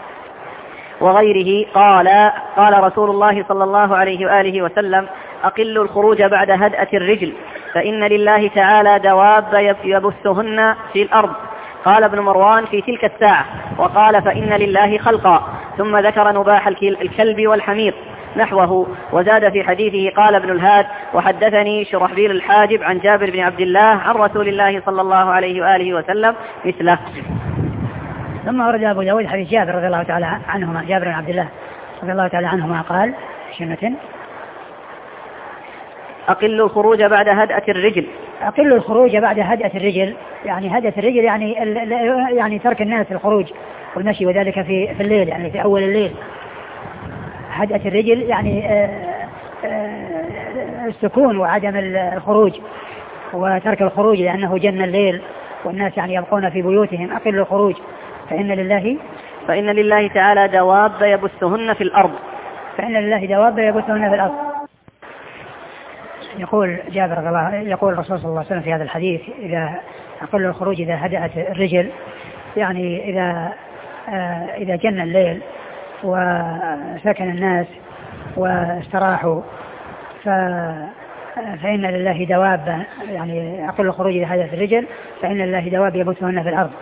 وغيره قال رسول الله صلى الله عليه وآله وسلم أقلوا الخروج بعد هدأة الرجل فإن لله تعالى دواب يبثهن في الأرض. قال ابن مروان في تلك الساعة وقال فإن لله خلقا، ثم ذكر نباح الكلب والحمير نحوه وزاد في حديثه. قال ابن الهاد وحدثني شرحبيل الحاجب عن جابر بن عبد الله عن رسول الله صلى الله عليه وآله وسلم مثله. ثم ورد أبو داود حديث جابر رضي الله تعالى عنهما، جابر بن عبد الله رضي الله تعالى عنهما قال شنة أقل الخروج بعد هدأة الرجل. يعني هدأة الرجل يعني ترك الناس الخروج والمشي وذلك في الليل، يعني في أول الليل. هدأة الرجل يعني السكون وعدم الخروج وترك الخروج لأنه جن الليل والناس يعني يبقون في بيوتهم. أقل الخروج فإن لله تعالى دواب يبثهن في الأرض. يقول جابر رضي الله يقول الرسول صلى الله عليه وسلم في هذا الحديث إذا أقل الخروج إذا هدأت الرجل، يعني إذا جن الليل وسكن الناس واستراحوا فإن لله دواب، يعني أقل الخروج إذا هدأت الرجل فإن لله دواب يبثهن في الأرض.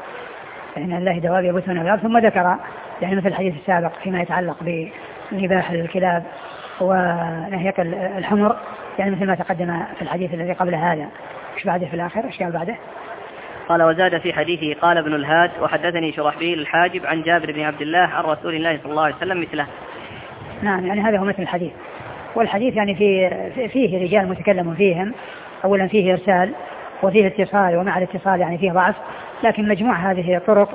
ثم ذكر يعني مثل الحديث السابق فيما يتعلق بنباح الكلاب ونهيك الحمر، يعني مثل ما تقدم في الحديث الذي قبل هذا. ايش بعده في الآخر؟ ايش قال بعده؟ قال وزاد في حديثه قال ابن الهاد وحدثني شرحبيل الحاجب عن جابر بن عبد الله عن رسول الله صلى الله عليه وسلم مثله. نعم، يعني هذا هو مثل الحديث. والحديث يعني فيه رجال متكلم فيهم، أولا فيه إرسال وفيه اتصال، ومع الاتصال يعني فيه ضعف، لكن مجموع هذه الطرق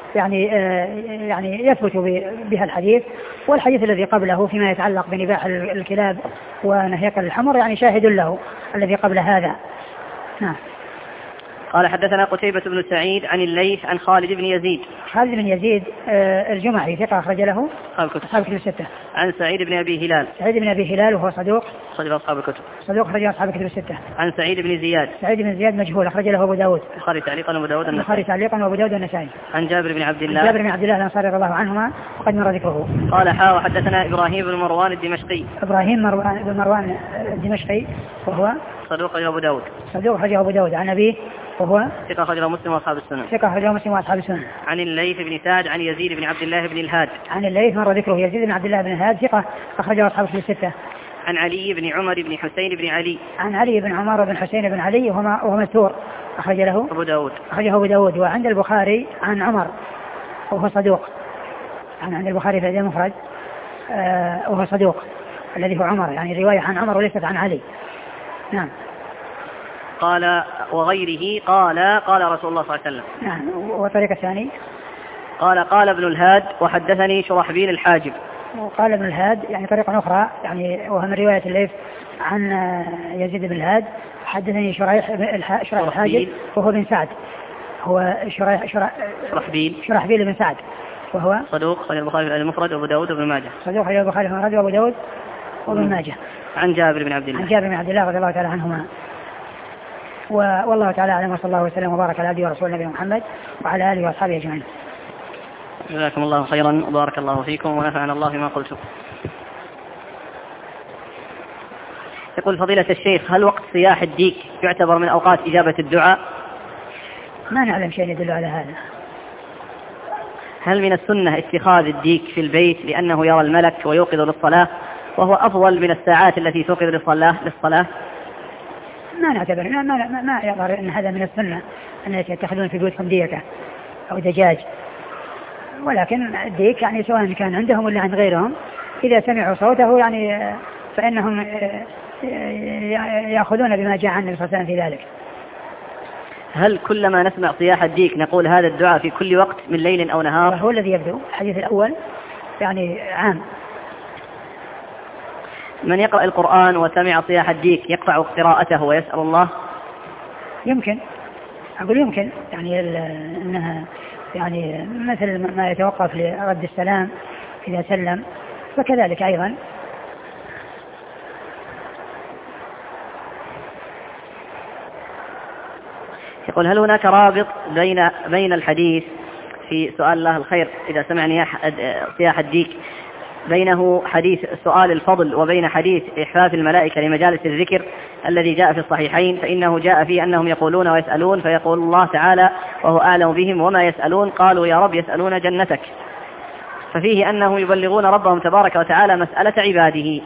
يعني يثبت بها الحديث. والحديث الذي قبله فيما يتعلق بنباح الكلاب ونهيك الحمر يعني شاهد له الذي قبل هذا. نعم. قال حدثنا قتيبة بن سعيد عن الليث عن خالد بن يزيد. خالد بن يزيد الجمعي ثقة أخرج له أصحاب الكتب الستة. عن سعيد بن أبي هلال. سعيد بن أبي هلال وهو صدوق أخرج له أصحاب الكتب. صدوق أخرج له أصحاب الكتب الستة. عن سعيد بن زياد. سعيد بن زياد مجهول أخرج له أبو داود. البخاري تعليقا وأبو داود النسائي. البخاري تعليقا وأبو داود النسائي. عن جابر بن عبد الله. جابر بن عبد الله الأنصاري رضي الله عنهما وقد مر ذكره. قال وحدثنا إبراهيم بن مروان الدمشقي. إبراهيم بن مروان الدمشقي وهو صدوق أخرج أبو داود. صدوق أخرج أبو داود. عن أبيه وهو ثقة أخرجه مسلم وأصحاب السنن. ثقة أخرجه مسلم وأصحاب السنن. عن الليث بن سعد عن يزيد بن عبد الله بن الهاد. عن الليث مر ذكره. يزيد بن عبد الله بن الهاد ثقة أخرجه أصحاب الكتب الستة. عن علي بن عمر بن حسين بن علي. عن علي بن عمر بن حسين بن علي وهو مستور أخرج له أبو داود. أخرجه أبو داود. وعند البخاري عن عمر وهو صدوق. عند البخاري في المفرد وهو صدوق الذي هو عمر، يعني رواية عن عمر وليست عن علي. نعم. قال وغيره قال رسول الله صلى الله عليه وسلم. نعم. وطريق الثاني قال ابن الهاد وحدثني شرحبيل الحاجب. وقال ابن الهاد يعني طريقة أخرى يعني وهو من رواية الليث عن يزيد بن الهاد. حدثني شريح الحاجب وهو بن سعد. هو شرحبيل بن سعد وهو صدوق أخرج البخاري المفرد وأبو داود وابن ماجه. صدوق أخرج البخاري المفرد وأبو داود وابن ماجه. عن جابر بن عبد الله. عن جابر بن عبد الله رضي الله تعالى عنهما. والله تعالى أعلم، وصلى الله وسلم وبارك على عبده ورسوله نبينا محمد وعلى آله وأصحابه أجمعين. جزاكم الله خيرا وبارك الله فيكم ونفعنا الله بما قلتم. يقول فضيلة الشيخ هل وقت صياح الديك يعتبر من أوقات إجابة الدعاء؟ ما نعلم شيء يدل على هذا. هل من السنة اتخاذ الديك في البيت لأنه يرى الملك ويوقظ للصلاة وهو أفضل من الساعات التي توقظ للصلاة؟ ما نعتبر ما يظهر أن هذا من السنة أن يتخذون في بيوتهم ديكة أو دجاج، ولكن الديك يعني سواء كان عندهم ولا عند غيرهم إذا سمعوا صوته يعني فإنهم يأخذون بما جاء عن النبي صلى الله عليه وسلم في ذلك. هل كلما نسمع صياح الديك نقول هذا الدعاء في كل وقت من ليل أو نهار؟ هو الذي يبدو الحديث الأول يعني عام. من يقرأ القرآن وسمع صياح الديك يقطع قراءته ويسأل الله؟ يمكن، أقول يمكن يعني أنها يعني مثل ما يتوقف لرد السلام إذا سلم فكذلك أيضا. يقول هل هناك رابط بين الحديث في سؤال الله الخير إذا سمعني صياح الديك بينه حديث سؤال الفضل وبين حديث إحفاف الملائكة لمجالس الذكر الذي جاء في الصحيحين، فإنه جاء فيه أنهم يقولون ويسألون فيقول الله تعالى وهو أعلم بهم وما يسألون قالوا يا رب يسألون جنتك، ففيه أنهم يبلغون ربهم تبارك وتعالى مسألة عباده.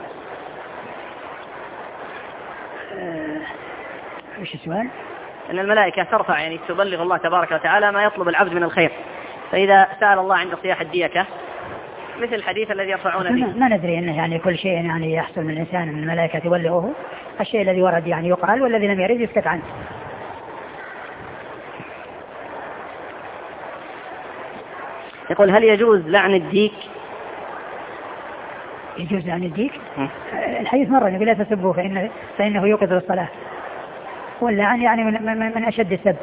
إيش السؤال؟ أن الملائكة ترفع يعني تبلغ الله تبارك وتعالى ما يطلب العبد من الخير، فإذا سأل الله عند صياح الديكة مثل الحديث الذي يرفعون به. ما ندري أنه يعني كل شيء يعني يحصل من الإنسان من الملائكة تبلغه، الشيء الذي ورد يعني يقال والذي لم يرد يسكت عنه. يقول هل يجوز لعن الديك؟ يجوز لعن الديك؟ الحديث مرة يقول لا تسبوه فإنه يوقظ الصلاة، واللعن يعني من أشد السب.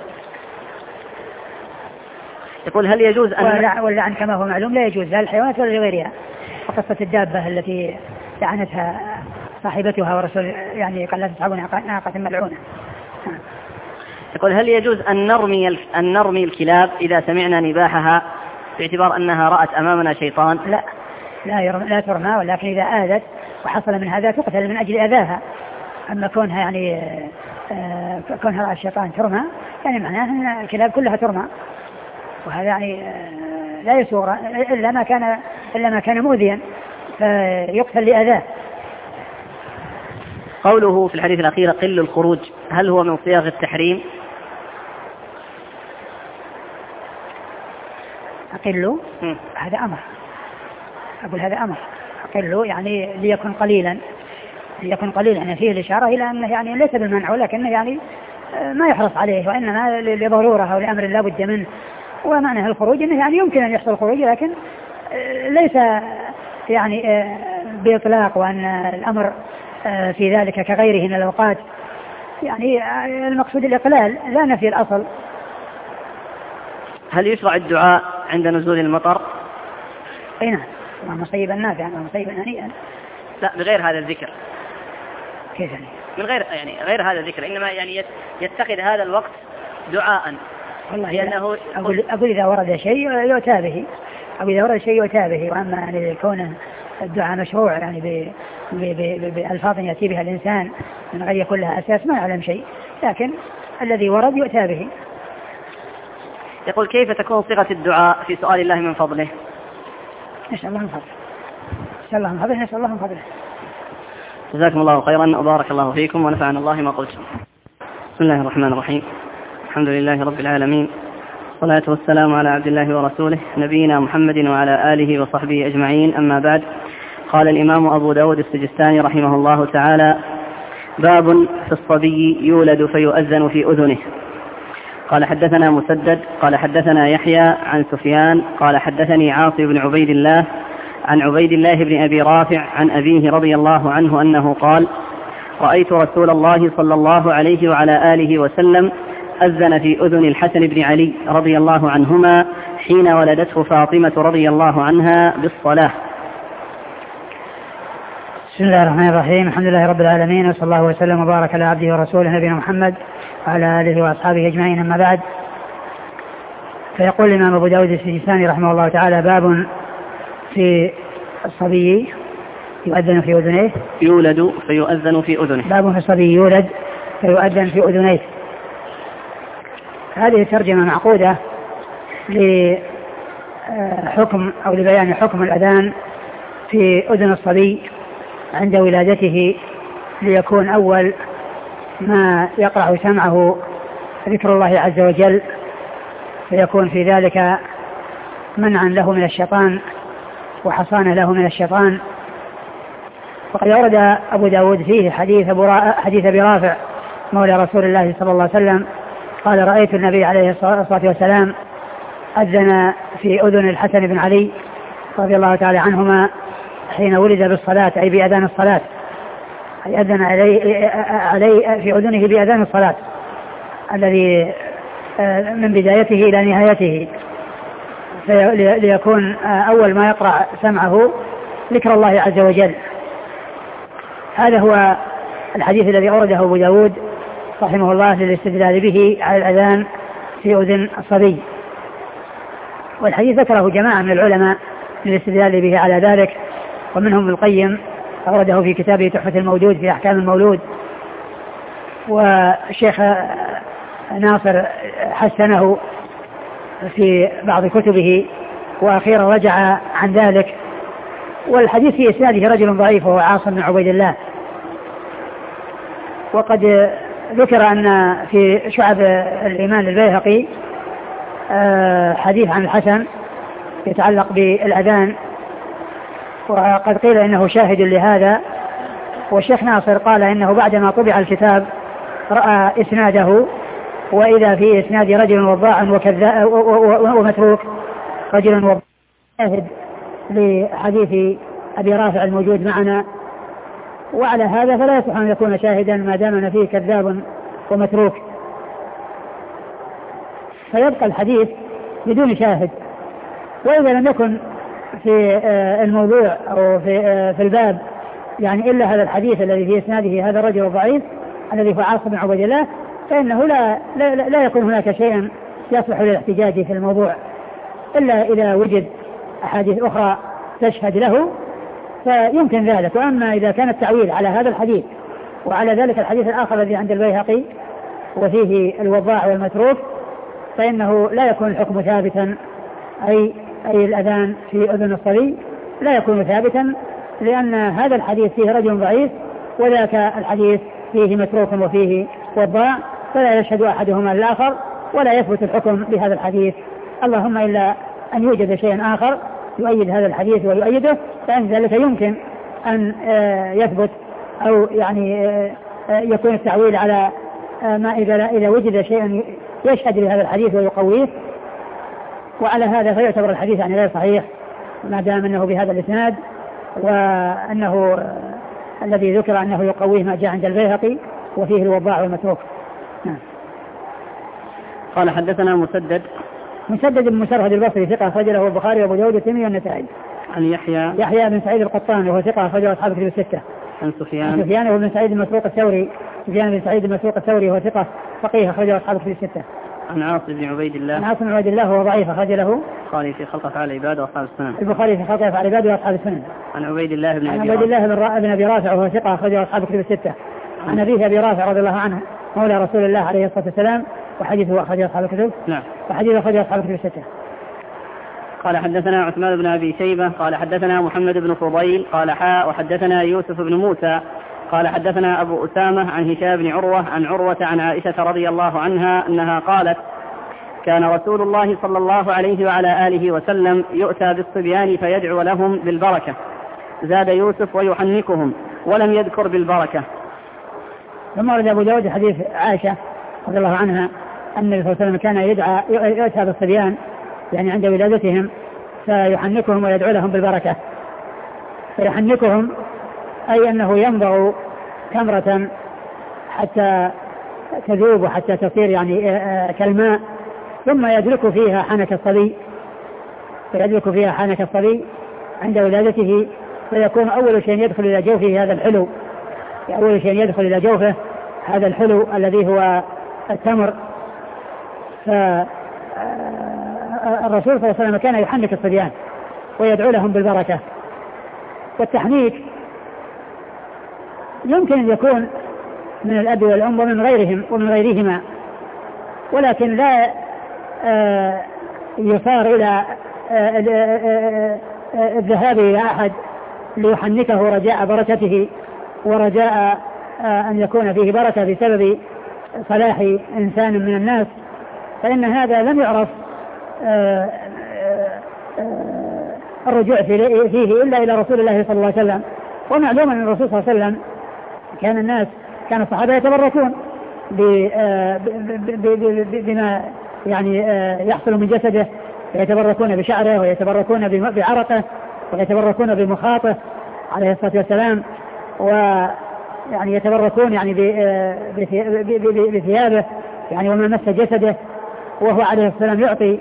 يقول هل يجوز واللعن كما هو معلوم لا يجوز لا للحيوانات ولا لغيرها، وقصة الدابة التي لعنتها صاحبتها ورسول يعني قال لا تسحبون ناقة ملعونة. يقول هل يجوز أن نرمي الكلاب إذا سمعنا نباحها باعتبار أنها رأت أمامنا شيطان؟ لا ترمى، ولكن إذا آذت وحصل من هذا تقتل من أجل أذاها. أما كونها يعني كونها رأى الشيطان ترمى يعني معناه أن الكلاب كلها ترمى، وهذا يعني لا يسوغ إلا ما كان مؤذيا فيقتل لأذاه، قوله في الحديث الأخير قل الخروج، هل هو من صيغ التحريم؟ أقل هذا أمر، أقول هذا أمر، أقل يعني ليكن قليلا، يعني فيه الإشارة إلى أنه يعني ليس بالمنع، ولكنه يعني ما يحرص عليه، وإنما لضرورة أو لأمر لا بد منه. ومعنى الخروج أنه يعني يمكن أن يحصل خروج، لكن ليس يعني بإطلاق، وأن الأمر في ذلك كغيره من الأوقات، يعني المقصود الإقلال لا نفي الأصل. هل يشرع الدعاء عند نزول المطر؟ أي نعم، مصيبا نافعا ومصيبا هنيئا. لا، بغير هذا الذكر. كيف يعني؟ من غير يعني غير هذا الذكر، إنما يعني يتخذ هذا الوقت دعاء. والله لأنه أقول إذا ورد شيء يؤتى به، وأما يعني كونه الدعاء مشروع يعني بألفاظ يأتي بها الإنسان من غير يكون لها أساس ما يعلم شيء، لكن الذي ورد يؤتى به. يقول كيف تكون صيغة الدعاء في سؤال الله من فضله؟ نسأل الله من فضله. جزاكم الله خيرا وبارك الله فيكم ونفعنا الله ما قلتم. بسم الله الرحمن الرحيم، الحمد لله رب العالمين، والصلاة والسلام على عبد الله ورسوله نبينا محمد وعلى آله وصحبه أجمعين، أما بعد. قال الإمام أبو داود السجستاني رحمه الله تعالى: باب في الصبي يولد فيؤذن في أذنه. قال حدثنا مسدد قال حدثنا يحيى عن سفيان قال حدثني عاصم بن عبيد الله عن عبيد الله بن أبي رافع عن أبيه رضي الله عنه أنه قال: رأيت رسول الله صلى الله عليه وعلى آله وسلم أذن في أذن الحسن بن علي رضي الله عنهما حين ولدته فاطمة رضي الله عنها بالصلاة. بسم الله الرحمن الرحيم، الحمد لله رب العالمين، وصلى الله وسلم وبارك على عبده ورسوله نبينا محمد وعلى آله وأصحابه أجمعين، أما بعد. فيقول الإمام أبو داود السجستاني رحمه الله تعالى: باب في الصبي يؤذن في أذنيه، يولد فيؤذن في أذنه. باب في الصبي يولد فيؤذن في أذنيه. هذه الترجمة معقودة لحكم أو لبيان حكم الأذان في أذن الصبي عند ولادته، ليكون أول ما يقرع سمعه ذكر الله عز وجل، فيكون في ذلك منعا له من الشيطان وحصانا له من الشيطان. وقد أورد أبو داود فيه حديث أبي رافع مولى رسول الله صلى الله عليه وسلم قال: رأيت النبي عليه الصلاة والسلام أذن في أذن الحسن بن علي رضي الله تعالى عنهما حين ولد بالصلاة، أي بأذان الصلاة، أي أذن علي في أذنه بأذان الصلاة الذي من بدايته إلى نهايته، ليكون أول ما يقرأ سمعه ذكر الله عز وجل. هذا هو الحديث الذي أورده أبو داود رحمه الله للاستدلال به على الأذان في أذن الصبي. والحديث ذكره جماعة من العلماء للاستدلال به على ذلك، ومنهم ابن القيم أورده في كتابه تحفة المولود في أحكام المولود، والشيخ ناصر حسنه في بعض كتبه، وأخيرا رجع عن ذلك. والحديث في إسناده رجل ضعيف وهو عاصم بن عبيد الله. وقد ذكر أن في شعب الإيمان البيهقي حديث عن الحسن يتعلق بالأذان، وقد قيل إنه شاهد لهذا. والشيخ ناصر قال إنه بعدما طبع الكتاب رأى إسناده، وإذا في إسناد رجل وضاع ومتروك، رجل وضاع، شاهد لحديث أبي رافع الموجود معنا. وعلى هذا فلا يصح أن يكون شاهدا ما دام فيه كذاب ومتروك، فيبقى الحديث بدون شاهد. وإذا لم يكن في الموضوع أو في الباب يعني إلا هذا الحديث الذي في إسناده هذا الرجل الضعيف الذي هو عاصم بن عبيد الله، فإنه لا يكون هناك شيء يصلح للاحتجاج في الموضوع، إلا إذا وجد أحاديث أخرى تشهد له فيمكن ذلك. وأما إذا كان التعويل على هذا الحديث وعلى ذلك الحديث الآخر الذي عند البيهقي وفيه الوضاع والمتروك، فإنه لا يكون الحكم ثابتا، أي الأذان في أذن الصبي لا يكون ثابتا، لأن هذا الحديث فيه رجل ضعيف وذاك الحديث فيه متروك وفيه وضاع، فلا يشهد أحدهما للآخر ولا يثبت الحكم بهذا الحديث، اللهم إلا أن يوجد شيء آخر يؤيد هذا الحديث ويؤيده، فإن ذلك يمكن أن يثبت أو يعني يكون التعويل على ما إذا وجد شيء يشهد لهذا الحديث ويقويه، وعلى هذا فيعتبر الحديث يعني غير صحيح ما دام أنه بهذا الإسناد، وأنه الذي ذكر أنه يقويه ما جاء عند البيهقي وفيه الوضاع والمتروك. قال حدثنا مسدد بن مسرهد البصري ثقة أخرج له البخاري وأبو داود والترمذي والنسائي. عن يحيى بن سعيد القطان وهو ثقة أخرج له أصحاب الكتب الستة. عن سفيان بن سعيد المسروق الثوري وهو ثقة فقيه أخرج له أصحاب الكتب الستة. عن عاصم بن عبيد الله وهو ضعيف أخرج له البخاري في خلق أفعال العباد وأصحاب العباد وأصحاب السنن. عن عبيد الله بن أبي رافع وهو ثقة أخرج له أصحاب الكتب الستة. عن أبيه أبي رافع رضي الله عنه مولى رسول الله عليه الصلاة والسلام وحديثه أخرج أصحاب الكتب. نعم. وحديثه أخرج أصحاب الكتب الستة. قال حدثنا عثمان بن أبي شيبة قال حدثنا محمد بن فضيل قال وحدثنا يوسف بن موسى قال حدثنا أبو أسامة عن هشام بن عروة عن عروة عن عائشة رضي الله عنها أنها قالت كان رسول الله صلى الله عليه وعلى آله وسلم يؤتى بالصبيان فيدعو لهم بالبركة، زاد يوسف ويحنكهم ولم يذكر بالبركة. ثم ورد أبو داود حديث عائشة رضي الله عنها أن النبي صلى الله عليه وسلم كان يؤتى بالصبيان يعني عند ولادتهم فيحنكهم ويدعو لهم بالبركة. فيحنكهم أي أنه ينبغ تمرة حتى تذوب وحتى تصير يعني كالماء، ثم يدلك فيها حنك الصبي عند ولادته، فيكون أول شيء يدخل إلى جوفه هذا الحلو، هذا الحلو الذي هو التمر. فالرسول صلى الله عليه وسلم كان يحنك الصبيان ويدعو لهم بالبركة. والتحنيك يمكن أن يكون من الأب والأم ومن غيرهما، ولكن لا يصار إلى الذهاب إلى أحد ليحنكه رجاء بركته ورجاء أن يكون فيه بركة بسبب صلاح إنسان من الناس، فإن هذا لم يعرف الرجوع فيه إلا إلى رسول الله صلى الله عليه وسلم. ومعلوم أن الرسول صلى الله عليه وسلم كان الصحابة يتبركون بما يعني يحصل من جسده، يتبركون بشعره ويتبركون بعرقه ويتبركون بمخاطه عليه الصلاة والسلام، ويعني يتبركون يعني بثيابه يعني وما مس جسده، وهو عليه الصلاة والسلام يعطي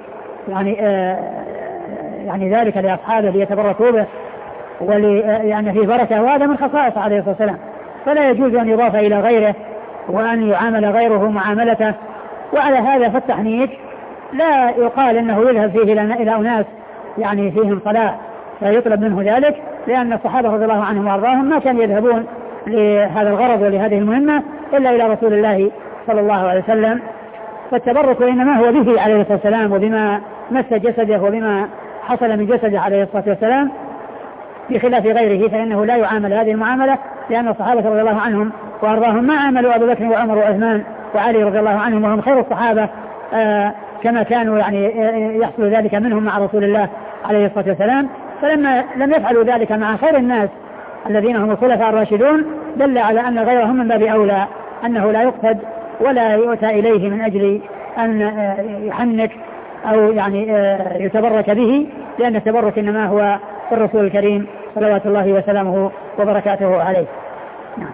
يعني ذلك لأصحابه ليتبركوا به ولأن فيه بركة، وهذا من خصائص عليه الصلاة والسلام، فلا يجوز أن يضاف إلى غيره وأن يعامل غيره معاملته. وعلى هذا فالتحنيك لا يقال أنه يذهب فيه إلى أناس يعني فيهم صلاح فيطلب منه ذلك، لأن الصحابة رضي الله عنهم وأرضاهم ما كانوا يذهبون لهذا الغرض ولهذه المهمة إلا إلى رسول الله صلى الله عليه وسلم. فالتبرك إنما هو به عليه الصلاة والسلام وبما مس جسده وبما حصل من جسده عليه الصلاة والسلام، بخلاف غيره فإنه لا يعامل هذه المعاملة، لأن الصحابة رضي الله عنهم وأرضاهم ما عاملوا أبو بكر وعمر وعثمان وعلي رضي الله عنهم وهم خير الصحابة كما كانوا يعني يحصل ذلك منهم مع رسول الله عليه الصلاة والسلام. فلما لم يفعلوا ذلك مع خير الناس الذين هم الخلفاء الراشدون دل على أن غيرهم من باب أولى أنه لا يقصد ولا يؤتى إليه من أجل أن يحنك أو يعني يتبرك به، لأن التبرك إنما هو الرسول الكريم صلوات الله وسلامه وبركاته عليه. نعم.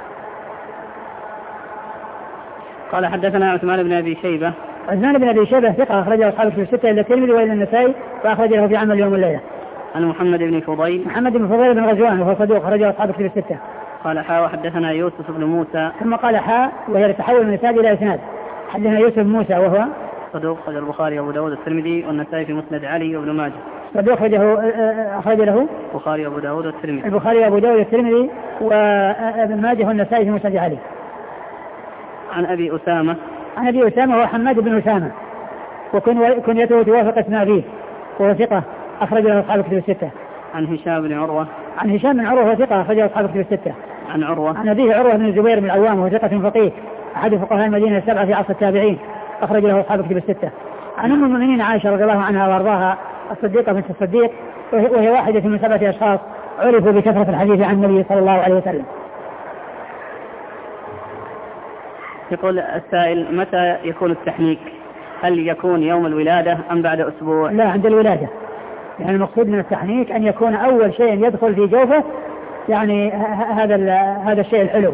قال حدثنا عثمان بن أبي شيبة ثقة أخرجه أصحاب الكتب الستة إلا الترمذي وإلى النسائي وأخرج له في عمل يوم الليلة. عن محمد بن فضيل بن غزوان وهو صدوق أخرجه أصحاب الكتب الستة. قال وحدثنا يوسف بن موسى ثم قال وهي تحول من إسناد إلى إسناد. حدثنا يوسف بن موسى وهو صدوق أخرج البخاري وأبو داود والترمذي والنسائي في مسند علي وابن ماجه. صدوق أخرج له البخاري وأبو داود والترمذي وابن ماجه والنسائي في مسند علي. عن أبي أسامة هو حماد بن أسامة وكنيته توافق اسم أبيه وهو ثقة أخرج له أصحاب الكتب الستة. عن هشام بن عروة وهو ثقة أخرج له أصحاب الكتب الستة. عن عروة عن أبيه عروة بن الزبير بن العوام وهو ثقة فقيه أحد فقهاء المدينة السبعة في عصر التابعين أخرج له أصحاب الكتب الستة. عن أم المؤمنين عائشة رضي الله عنها وأرضاها الصديقة بنت الصديق وهي واحدة من 7 أشخاص عرفوا بكثرة الحديث عن النبي صلى الله عليه وسلم. يقول السائل متى يكون التحنيك؟ هل يكون يوم الولادة أم بعد أسبوع؟ لا، عند الولادة. يعني المقصود من التحنيك أن يكون أول شيء يدخل في جوفه يعني هذا الشيء الحلو.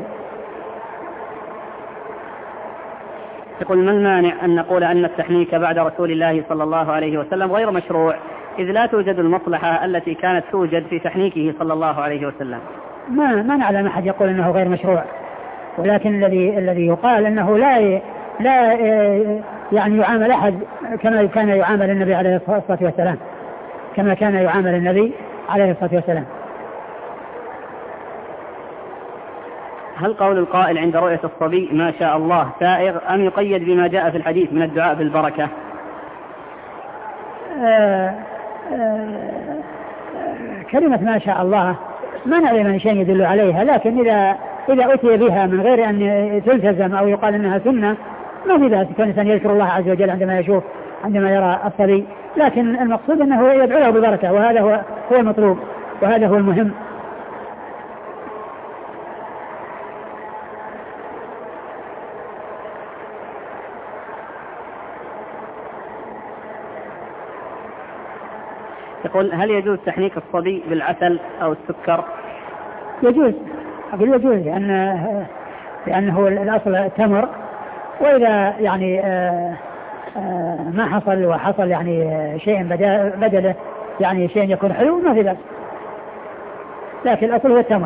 يقول ما المانع أن نقول أن التحنيك بعد رسول الله صلى الله عليه وسلم غير مشروع إذ لا توجد المصلحة التي كانت توجد في تحنيكه صلى الله عليه وسلم؟ ما نعلم أحد يقول أنه غير مشروع، ولكن الذي يقال أنه لا يعني يعامل أحد كما كان يعامل النبي عليه الصلاة والسلام، كما كان يعامل النبي عليه الصلاة والسلام. هل قول القائل عند رؤية الصبي ما شاء الله سائغ أم يقيد بما جاء في الحديث من الدعاء بالبركة؟ كلمة ما شاء الله ما نعلم أن شيء يدل عليها، لكن إذا أتي بها من غير أن تلتزم أو يقال أنها سنة ما في بأس، كان الإنسان يذكر الله عز وجل عندما يرى الصبي، لكن المقصود أنه يدعو له بالبركة، وهذا هو المطلوب وهذا هو المهم. يقول هل يجوز تحنيك الصبي بالعسل أو السكر؟ يجوز، أقول يجوز لأنه الأصل التمر، وإذا يعني ما حصل وحصل يعني شيء بدله يعني شيء يكون حلو ما في بأس، لكن الأصل هو التمر.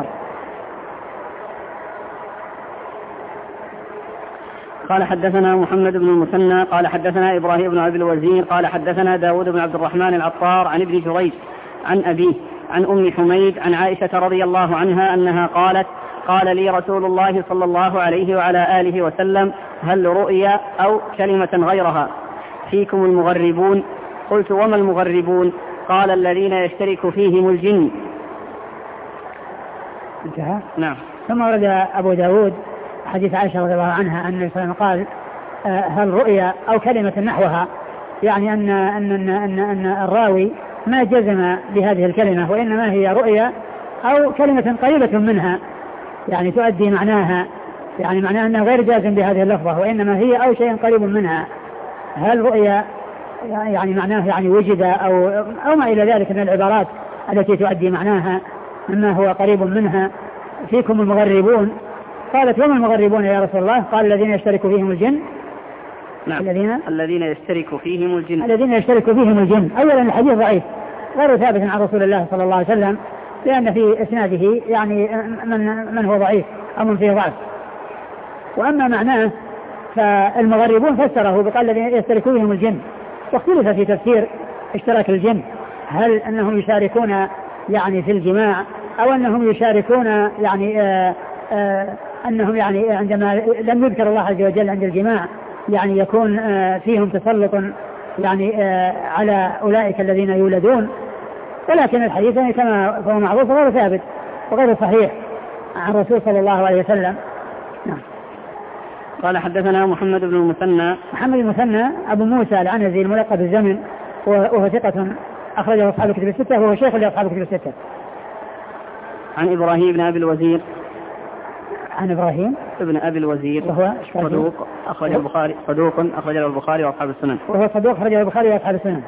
قال حدثنا محمد بن المثنى قال حدثنا إبراهيم بن أبي الوزير قال حدثنا داود بن عبد الرحمن العطار عن ابن جريج عن أبيه عن أم حميد عن عائشة رضي الله عنها أنها قالت قال لي رسول الله صلى الله عليه وعلى آله وسلم هل رؤيا أو كلمة غيرها فيكم المغربون؟ قلت وما المغربون؟ قال الذين يشترك فيهم الجن. انتهى. نعم. ثم ورد أبو داود حديث عائشة رضي الله عنها أن النبي صلى الله عليه وسلم قال هل رؤيا أو كلمة نحوها، يعني أن الراوي ما جزم بهذه الكلمة، وإنما هي رؤيا أو كلمة قريبة منها يعني تؤدي معناها، يعني معناها أنه غير جازم بهذه اللفظة، وإنما هي أو شيء قريب منها. هل رؤيا يعني معناه يعني وجد أو ما إلى ذلك من العبارات التي تؤدي معناها مما هو قريب منها. فيكم المغربون، قالت وما المغربون يا رسول الله؟ قال الذين يشترك فيهم الجن. نعم. الذين يشترك فيهم الجن. الذين يشترك فيهم الجن. أولا الحديث ضعيف غير ثابت عن رسول الله صلى الله عليه وسلم، لأن في إسناده يعني من هو ضعيف أو من فيه ضعف. وأما معناه فالمغربون فسره بقال الذين يشترك فيهم الجن، واختلف في تفسير اشتراك الجن، هل أنهم يشاركون يعني في الجماع أو أنهم يشاركون يعني أنهم يعني عندما لم يذكر الله عز وجل عند الجماع يعني يكون فيهم تسلط يعني على أولئك الذين يولدون. ولكن الحديث يعني كما هو معروف غير ثابت وغير صحيح عن الرسول صلى الله عليه وسلم. نعم. قال حدثنا محمد بن المثنى. محمد المثنى أبو موسى العنزي الملقب بالزمن، وهو ثقة أخرجه أصحاب الكتب الستة، وهو شيخ لأصحاب الكتب الستة. عن إبراهيم بن أبي الوزير. عن إبراهيم ابن أبي الوزير وهو صدوق أخرج البخاري، صدوق أخرجه البخاري وأصحاب السنن. وهو صدوق أخرجه البخاري وأصحاب السنن.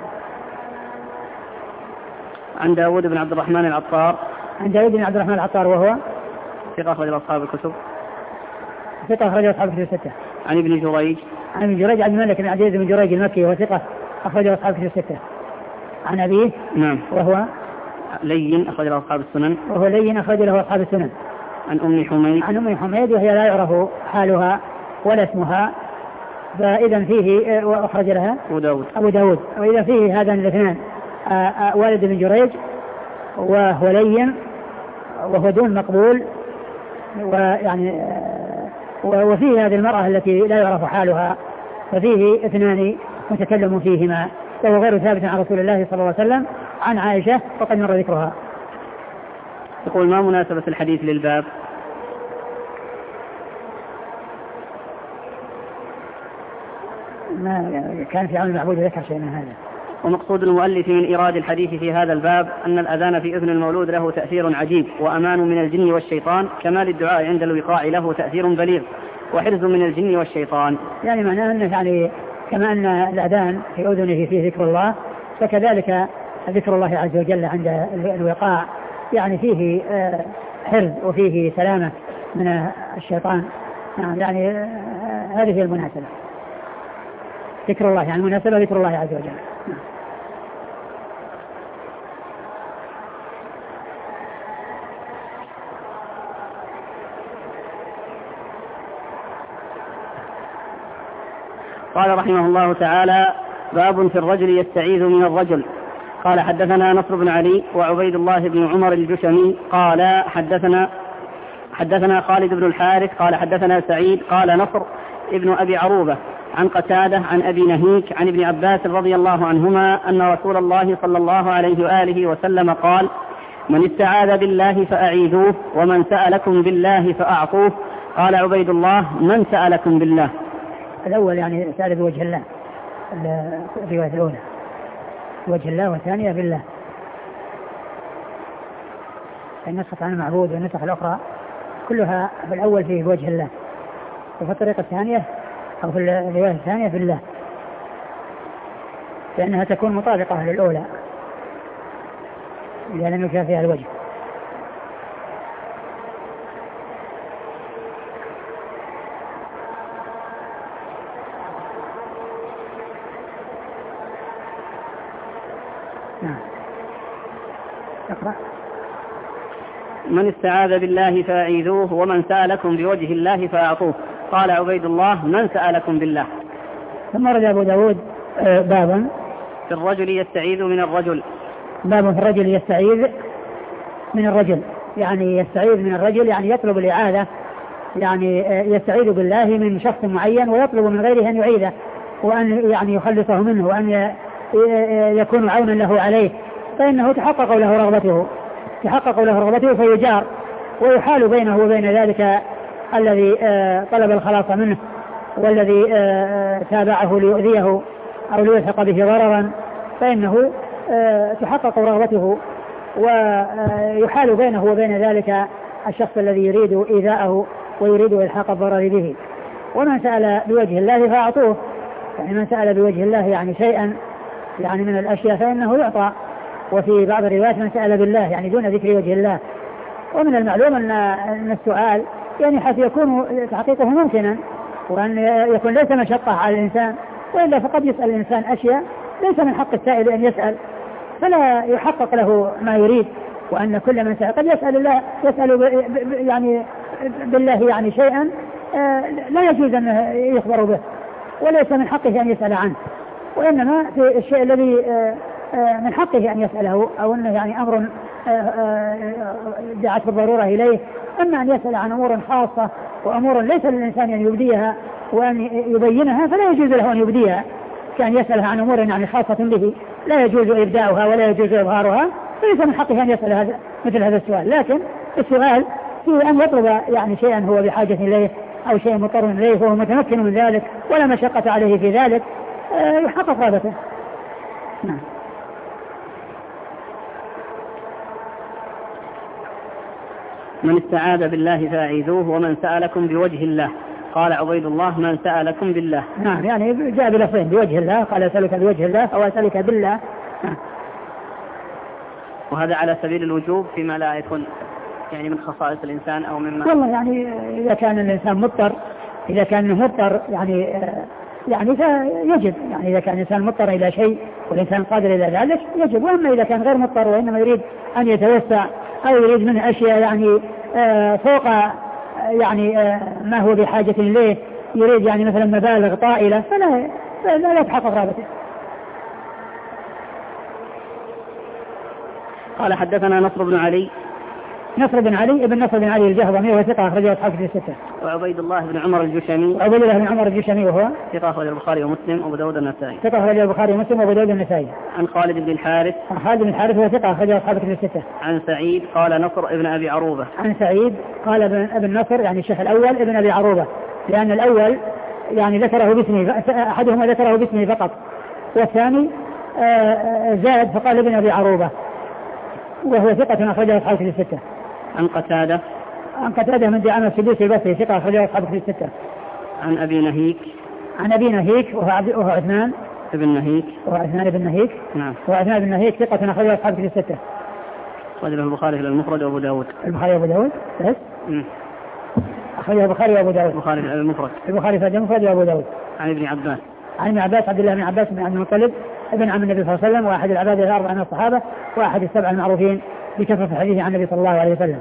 عن داود بن عبد الرحمن العطار. عن داود بن عبد الرحمن العطار وهو ثقة أخرج أصحاب الكتب. ثقة أخرجه أصحاب الكتب الستة. عن ابن جريج. عن ابن جريج عن الملك بن عبد العزيز بن جريج المكي وهو ثقة أخرجه أصحاب الكتب الستة. عن أبيه. نعم. وهو لين أخرجه أصحاب السنن. وهو لين أخرج له أصحاب السنن. عن أم حميد. عن أم حميد وهي لا يعرف حالها ولا اسمها، فإذا فيه وأخرج لها أبو داود. وإذا فيه هذان الاثنان والد بن جريج وهو لين وهو دون مقبول، ويعني وفيه هذه المرأة التي لا يعرف حالها، ففيه اثنان متكلم فيهما، وهو غير ثابت عن رسول الله صلى الله عليه وسلم عن عائشة وقد مر ذكرها. يقول ما مناسبة الحديث للباب؟ ما كان في عون المعبود ذكر شيء من هذا. ومقصود المؤلف من إيراد الحديث في هذا الباب أن الأذان في أذن المولود له تأثير عجيب وأمان من الجن والشيطان، كما للدعاء عند الوقاع له تأثير بليغ وحرز من الجن والشيطان. يعني معناه أنه يعني كما أن الأذان في أذنه فيه ذكر الله، فكذلك ذكر الله عز وجل عند الوقاع يعني فيه حرز وفيه سلامة من الشيطان. يعني هذه هي المناسبة، ذكر الله يعني المناسبة ذكر الله عز وجل. قال رحمه الله تعالى: باب في الرجل يستعيذ من الرجل. قال حدثنا نصر بن علي وعبيد الله بن عمر الجشمي قال حدثنا خالد بن الحارث قال حدثنا سعيد قال نصر ابن أبي عروبة عن قتادة عن أبي نهيك عن ابن عباس رضي الله عنهما أن رسول الله صلى الله عليه وآله وسلم قال: من استعاذ بالله فأعيذوه ومن سألكم بالله فأعطوه. قال عبيد الله: من سألكم بالله؟ الأول يعني سأل بوجه الله، الرواية الأولى بوجه الله والثانية بالله. النسخة عن المعبود والنسخة الأخرى كلها في الأول فيه بوجه الله، وفي الطريقة الثانية أو في الرواية الثانية بالله، لأنها تكون مطابقة للأولى إذا لم يكن فيها الوجه. اقرأ. من استعاذ بالله فأعيذوه ومن سألكم بوجه الله فأعطوه. قال عبيد الله: من سألكم بالله؟ ثم رد أبو داود بابا في الرجل يستعيذ من الرجل. باب في الرجل يستعيذ من الرجل، يعني يستعيذ من الرجل يعني يطلب الإعاذة، يعني يستعيذ بالله من شخص معين ويطلب من غيره أن يعيذه وأن يعني يخلصه منه وأن يكون عونا له عليه، فإنه تحقق له رغبته فيجار ويحال بينه وبين ذلك الذي طلب الخلاص منه والذي تابعه ليؤذيه أو ليلحق به ضررا، فإنه تحقق رغبته ويحال بينه وبين ذلك الشخص الذي يريد إيذاءه ويريد إلحاق الضرر به. ومن سأل بوجه الله فأعطوه، يعني من سأل بوجه الله يعني شيئا يعني من الأشياء فإنه يعطى. وفي بعض الروايات من سأل بالله يعني دون ذكر وجه الله. ومن المعلوم أن السؤال يعني حتى يكون تحقيقه ممكنا وأن يكون ليس مشقة على الإنسان، وإلا فقد يسأل الإنسان أشياء ليس من حق السائل أن يسأل فلا يحقق له ما يريد. وأن كل من سأل قد يسأل يعني بالله يعني شيئا لا يجوز أن يخبر به وليس من حقه أن يسأل عنه، وإنما في الشيء الذي من حقه أن يسأله أو أنه يعني أمر دعت بالضرورة إليه. أما أن يسأل عن أمور خاصة وأمور ليس للإنسان أن يبديها وأن يبينها فلا يجوز له أن يبديها، كان يسألها عن أمور يعني خاصة به لا يجوز إبداؤها ولا يجوز إظهارها، فليس من حقه أن يسأل مثل هذا السؤال. لكن السؤال في أن يطلب يعني شيئا هو بحاجة إليه أو شيء مضطر إليه وهو متمكن من ذلك ولا مشقة عليه في ذلك يحقق رغبته. نعم. من استعاذ بالله فأعيذوه ومن سألكم بوجه الله. قال عبيد الله: من سألكم بالله. نعم، يعني جاء بلفظين بوجه الله، قال أسألك بوجه الله أو أسألك بالله. نعم. وهذا على سبيل الوجوب فيما لا يكون يعني من خصائص الإنسان أو مما والله يعني إذا كان الإنسان مضطر يعني فيجب، يعني إذا كان الإنسان مضطر إلى شيء والإنسان قادر إلى ذلك يجب. وأما إذا كان غير مضطر وإنما يريد أن يتوسع أو يريد منه أشياء يعني فوق يعني ما هو بحاجة إليه، يريد يعني مثلا مبالغ طائلة فلا تحقق رغبته. قال حدثنا نصر بن علي ابن نصر بن علي الجهضمي وهو ثقة أخرجه أصحاب الكتب الستة. وعبيد الله بن عمر الجشمي وهو ثقة أخرجه البخاري ومسلم وأبو داود النسائي. ثقة أخرجه البخاري ومسلم وأبو داود النسائي. عن خالد بن الحارث وهو ثقة أخرجه أصحاب الكتب الستة. عن سعيد قال نصر ابن أبي عروبة. عن سعيد قال ابن نصر يعني الشيخ الأول ابن أبي عروبة، لأن الأول يعني ذكره باسمه، أحدهما ذكره باسمه فقط، والثاني زاد فقال ابن أبي عروبة، وهو ثقة أخرجه أصحاب كتب الستة. عن قتادة. عن قتادة من دعامة السدوسي البصري ثقة أخرجه أصحاب كتب الستة. عن أبي نهيك. عن أبي نهيك وهو عثمان بن نهيك. وهو عثمان بن نهيك. نعم. وعثمان بن نهيك ثقة أخرجه أصحاب كتب الستة. أخرجه البخاري في المفرد وأبو داود. البخاري وأبو داود بس. أخرجه البخاري وأبو داود. البخاري في المفرد. البخاري في المفرد وأبو داود. عن ابن عباس. عن ابن عباس عبد الله بن عباس بن عبد المطلب ابن عم النبي صلى الله عليه وسلم، وأحد العباد الأربعة من الصحابة، وأحد السبع المعروفين بكثرة الحديث عن النبي صلى الله عليه وسلم.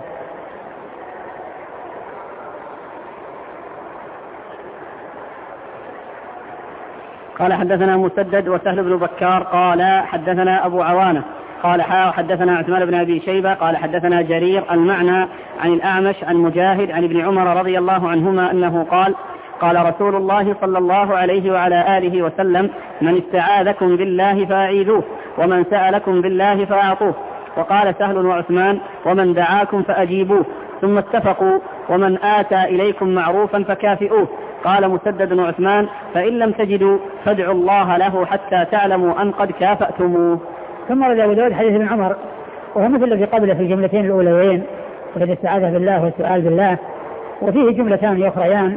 قال حدثنا مسدد وسهل بن بكار قال حدثنا أبو عوانة قال حدثنا عثمان بن أبي شيبة قال حدثنا جرير المعنى عن الأعمش عن مجاهد عن ابن عمر رضي الله عنهما أنه قال قال رسول الله صلى الله عليه وعلى آله وسلم من استعاذكم بالله فأعيذوه ومن سألكم بالله فأعطوه. وقال سهل وعثمان ومن دعاكم فأجيبوه. ثم اتفقوا ومن آتى إليكم معروفا فكافئوه. قال مسدد وعثمان فإن لم تجدوا فادعوا الله له حتى تعلموا أن قد كافأتموه. ثم رد أبو داود حديث ابن عمر وهو مثل الذي قبله في الجملتين الأوليين، وهي الاستعاذة بالله والسؤال بالله، وفيه جملتان أخريان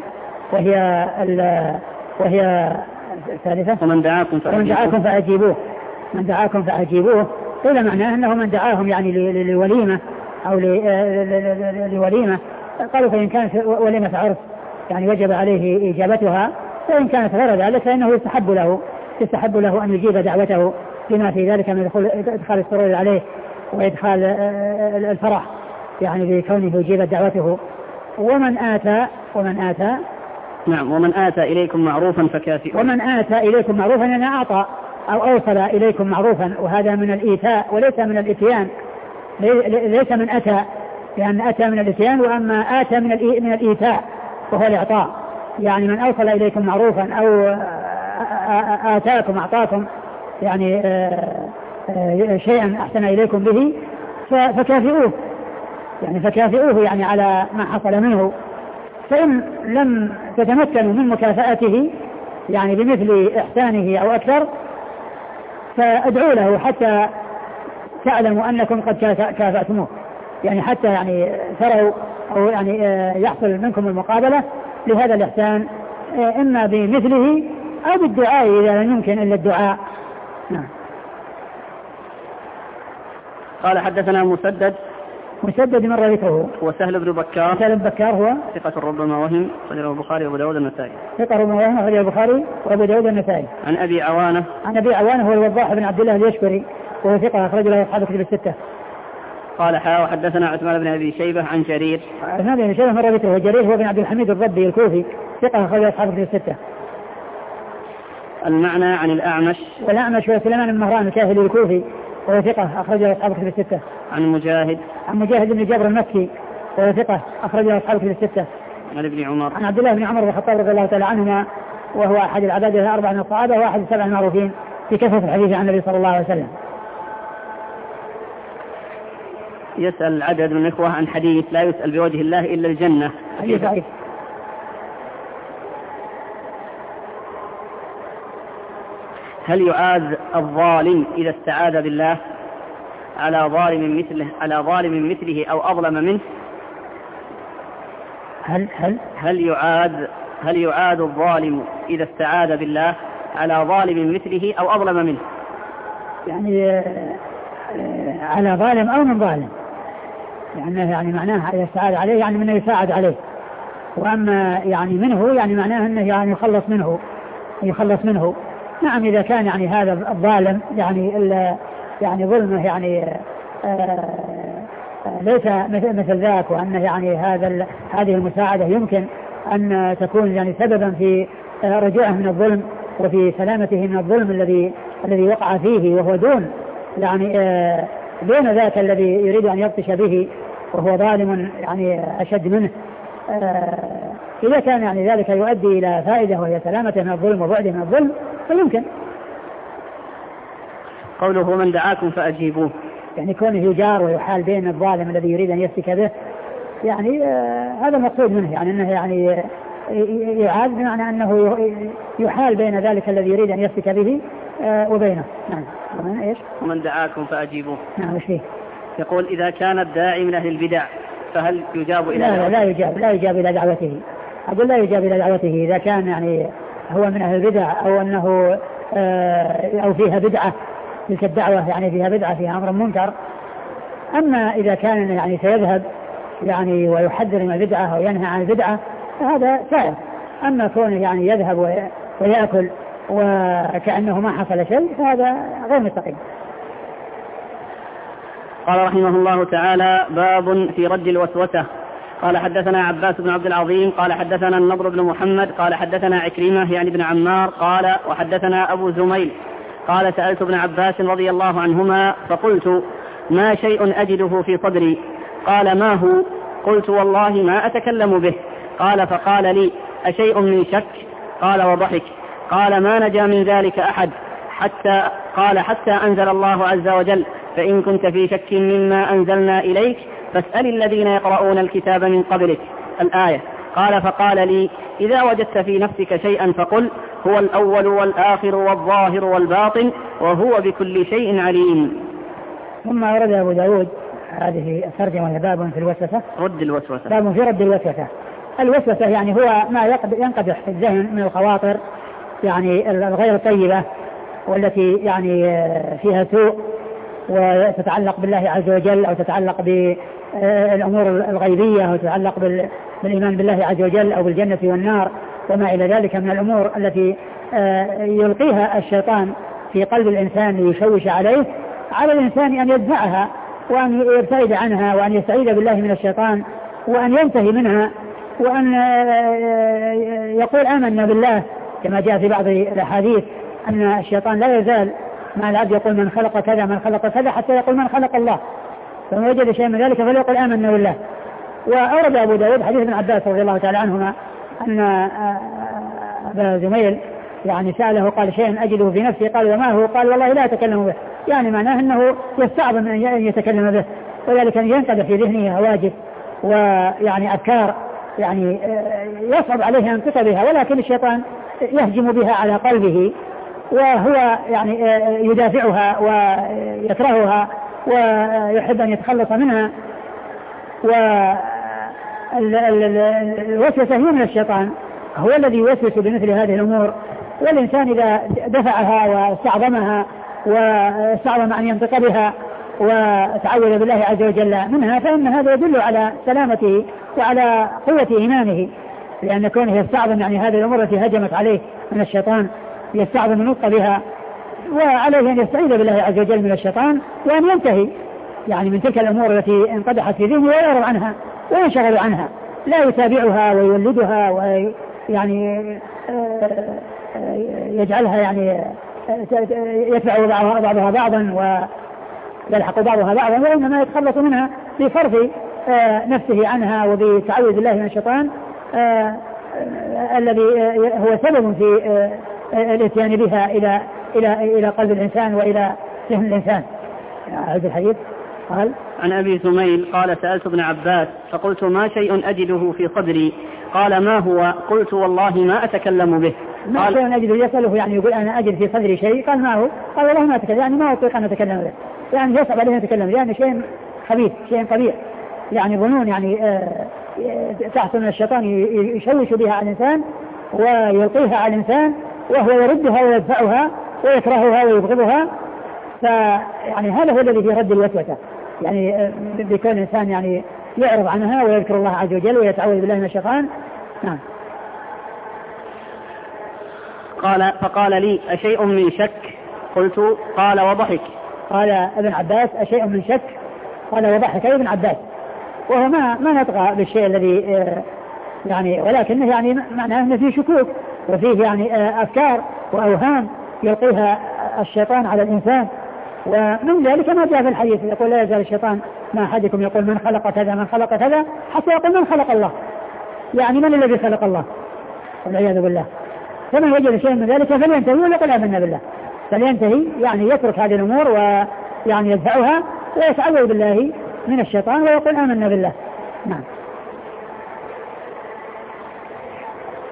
وهي الثالثة ومن دعاكم فأجيبوه. من دعاكم فأجيبوه قيل معناه أنه من دعاهم يعني لوليمة أو لوليمة، قالوا فإن كانت وليمة عرس يعني وجب عليه إجابتها، فإن كانت غير ذلك فإنه يستحب له أن يجيب دعوته لما في ذلك من إدخال السرور عليه وإدخال الفرح يعني بكونه يجيب دعوته. ومن آتى نعم ومن آتى إليكم معروفا فكافئوه. ومن آتى إليكم معروفا أن أعطى أو أوصل إليكم معروفا، وهذا من الإيتاء وليس من الإتيان، ليس من أتى، لأن أتى من الإتيان، وأما آتى من الإيتاء وهو الإعطاء، يعني من أوصل إليكم معروفا أو آتاكم أعطاكم يعني شيئا أحسن إليكم به فكافئوه، يعني فكافئوه يعني على ما حصل منه. فإن لم تتمكنوا من مكافأته يعني بمثل إحسانه أو أكثر فادعوا له حتى تعلموا أنكم قد كافأتموه، يعني حتى يعني تروا أو يعني يحصل منكم المقابلة لهذا الإحسان إما بمثله أو بالدعاء إذا لم يمكن إلا الدعاء. نعم. قال حدثنا مسدد من رأيته وسهل بن بكار. سهل بن بكار هو ثقة ربما وهم، أخرجه البخاري وأبو داود النسائي. ثقة ربما وهم، أخرجه البخاري وأبو داود النسائي. عن أبي عوانة هو الوضاح بن عبد الله اليشكري وهو ثقة أخرج له أصحاب كتب الستة. قال وحدثنا عثمان بن أبي شيبة عن جرير. عثمان بن شيبة من رأيته، وجرير هو بن عبد الحميد الضبي الكوفي ثقة أخرج له أصحاب كتب الستة. المعنى عن الأعمش. والأعمش هو سليمان بن مهران الكاهلي الكوفي وهو ثقة أخرج له أصحاب كتب الستة. عن مجاهد بن جبر المكي وهو ثقة أخرج له أصحاب كتب الستة. عن ابن عمر. عن عبد الله بن عمر بن الخطاب رضي الله تعالى عنهما، وهو أحد العباد الأربعة من الصحابة وأحد السبع المعروفين في كثرة الحديث عن النبي صلى الله عليه وسلم. يسأل عدد من الإخوة عن حديث لا يسأل بوجه الله إلا الجنة. حديث ضعيف. هل يعاذ الظالم إذا استعاذ بالله على ظالم مثله أو أظلم منه؟ هل يعاذ الظالم إذا استعاذ بالله على ظالم مثله أو أظلم منه؟ يعني على ظالم أو من ظالم، يعني معناه إذا استعاذ عليه يعني منه يساعد عليه، وأما يعني منه يعني معناه أنه يعني يخلص منه. نعم إذا كان يعني هذا الظالم يعني ظلمه يعني ليس مثل ذاك، وأن يعني هذه المساعدة يمكن أن تكون يعني سببا في رجوعه من الظلم وفي سلامته من الظلم الذي وقع فيه، وهو دون ذاك الذي يريد أن يبطش به وهو ظالم يعني أشد منه. إذا كان يعني ذلك يؤدي إلى فائدة وهي سلامته من الظلم وبعده من الظلم فيمكن. قوله من دعاكم فأجيبوه، يعني كونه يجار ويحال بين الظالم الذي يريد أن يفتك به، يعني هذا المقصود منه، يعني أنه يعني يعاد بمعنى أنه يحال بين ذلك الذي يريد أن يفتك به وبينه. نعم. ومن دعاكم فأجيبوه. نعم. وش فيه؟ يقول إذا كان الداعي من أهل البدع فهل يجاب إلى دعوته؟ لا يجاب إلى دعوته. أقول لا يجاب إلى دعوته إذا كان يعني هو من أهل البدع أو أنه أو فيها بدعة، تلك الدعوة يعني فيها بدعة، فيها أمر منكر. أما إذا كان يعني سيذهب يعني ويحذر من البدعة أو ينهى عن البدعة فهذا سائر. أما كونه يعني يذهب ويأكل وكأنه ما حصل شيء فهذا غير مستقيم. قال رحمه الله تعالى: باب في رد الوسوسة. قال حدثنا عباس بن عبد العظيم قال حدثنا النضر بن محمد قال حدثنا عكرمة يعني بن عمار قال وحدثنا أبو زميل قال سألت ابن عباس رضي الله عنهما فقلت: ما شيء أجده في صدري؟ قال: ما هو؟ قلت: والله ما أتكلم به. قال: فقال لي: أشيء من شك؟ قال: وضحك. قال: ما نجا من ذلك أحد حتى أنزل الله عز وجل: فإن كنت في شك مما أنزلنا إليك فاسأل الذين يقرؤون الكتاب من قبلك، الآية. قال: فقال لي: إذا وجدت في نفسك شيئا فقل: هو الأول والآخر والظاهر والباطن وهو بكل شيء عليم. ثم ورد أبو داود هذه الترجمة: باب في الوسوسة، رد الوسوسة. باب في رد الوسوسة. الوسوسة يعني هو ما ينقدح في الذهن من الخواطر يعني الغير طيبة والتي يعني فيها سوء وتتعلق بالله عز وجل أو تتعلق بالأمور الغيبية أو تتعلق بالإيمان بالله عز وجل أو بالجنة والنار وما إلى ذلك من الأمور التي يلقيها الشيطان في قلب الإنسان ليشوش عليه. على الإنسان أن يدفعها وأن يبتعد عنها وأن يستعيذ بالله من الشيطان وأن ينتهي منها وأن يقول آمنا بالله، كما جاء في بعض الأحاديث أن الشيطان لا يزال مع العبد يقول من خلق كذا من خلق كذا حتى يقول من خلق الله، فمن وجد شيء من ذلك فليقل آمنا بالله. وأورد أبو داود حديث ابن عباس رضي الله تعالى عنهما أن أبا زميل يعني سأله قال: شيء أجده في نفسي. قال: وما هو؟ قال: والله لا أتكلم به. يعني معناه أنه يستعظم أن يتكلم به، وذلك أن ينقذ في ذهنه هواجس ويعني أفكار يعني يصعب عليه أن ينطق بها، ولكن الشيطان يهجم بها على قلبه وهو يعني يدافعها ويكرهها ويحب أن يتخلص منها. والوسوسة هي من الشيطان، هو الذي يوسوس بمثل هذه الأمور، والإنسان إذا دفعها واستعظمها واستعظم أن ينطق بها وتعوذ بالله عز وجل منها فإن هذا يدل على سلامته وعلى قوة إيمانه، لأن كونه يستعظم يعني هذه الأمور التي هجمت عليه من الشيطان يستعظم النطق بها، وعليه أن يستعيذ بالله عز وجل من الشيطان وأن ينتهي يعني من تلك الأمور التي انقدحت في ذهنه ويعرض عنها وينشغل عنها، لا يتابعها ويولدها ويعني يجعلها يعني يتبع بعضها بعضا ويلحق بعضها بعضا، وإنما يتخلص منها بصرف نفسه عنها وبتعوذ بالله من الشيطان الذي هو سبب في الاتيان بها إلى قلب الإنسان وإلى ذهن الإنسان. هذا الحديث قال: عن أبي زميل قال: سألت ابن عباس فقلت: ما شيء أجده في صدري؟ قال: ما هو؟ قلت: والله ما أتكلم به. ما شيء أجده يسأله يعني يقول أنا أجد في صدري شيء. قال: ما هو؟ قال: والله ما أتكلم، يعني ما أطيق أن أتكلم به، يعني يصعب عليه أن أتكلم به، يعني شيء خبيث شيء قبيح، يعني ظنون يعني تحصل من الشيطان يشوش بها على الإنسان ويلقيها على الإنسان وهو يردها ويدفعها ويكرهها ويبغضها. فيعني هذا هو الذي في رد الوسوسة، يعني بكون الإنسان يعني يعرض عنها ويذكر الله عز وجل ويتعوذ بالله من الشيطان. نعم. قال: فقال لي: أشيء من شك؟ قلت: قال: وضحك. قال ابن عباس: أشيء من شك؟ قال: وضحك. أي ابن عباس، وهو ما نطق بالشيء الذي يعني، ولكنه يعني معناه أنه فيه شكوك وفيه يعني أفكار وأوهام يلقيها الشيطان على الإنسان، ومن ذلك ما جاء في الحديث يقول: لا يزال الشيطان ما أحدكم يقول من خلق كذا من خلق كذا حتى يقول من خلق الله، يعني من الذي خلق الله والعياذ بالله. فمن وجد شيء من ذلك فلينتهي ويقول آمنا بالله، فلينتهي يعني يترك هذه الأمور ويعني يدفعها ويتعوذ بالله من الشيطان ويقول آمنا بالله. نعم.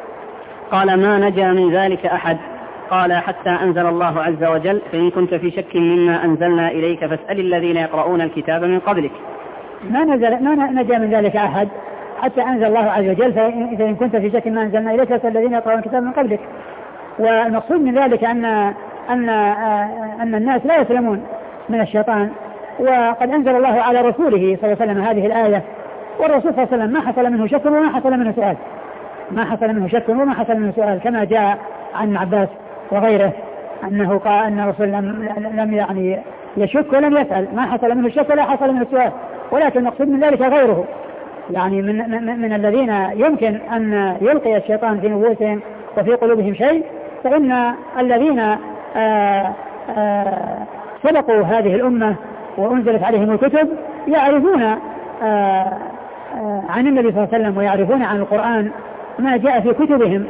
قال ما نجا من ذلك أحد. قال حتى أنزل الله عز وجل فإن كنت في شك مما أنزلنا إليك فاسأل الذين يقرؤون الكتاب من قبلك. ما نجا من ذلك أحد حتى أنزل الله عز وجل فإن كنت في شك ما أنزلنا إليك فاسأل الذين يقرؤون الكتاب من قبلك. والمقصود من ذلك أن الناس لا يسلمون من الشيطان، وقد أنزل الله على رسوله صلى الله عليه وسلم هذه الآية، والرسول صلى الله عليه وسلم ما حصل منه شك وما حصل منه سؤال، ما حصل منه شك وما حصل منه سؤال، كما جاء عن عباس وغيره أنه قال أن الرسول لم يعني يشك ولم يسأل، ما حصل منه الشك ولا حصل منه السؤال. ولكن المقصود من ذلك غيره، يعني من الذين يمكن أن يلقي الشيطان في نفوسهم وفي قلوبهم شيء، فإن الذين سبقوا هذه الأمة وأنزلت عليهم الكتب يعرفون عن النبي صلى الله عليه وسلم ويعرفون عن القرآن ما جاء في كتبهم،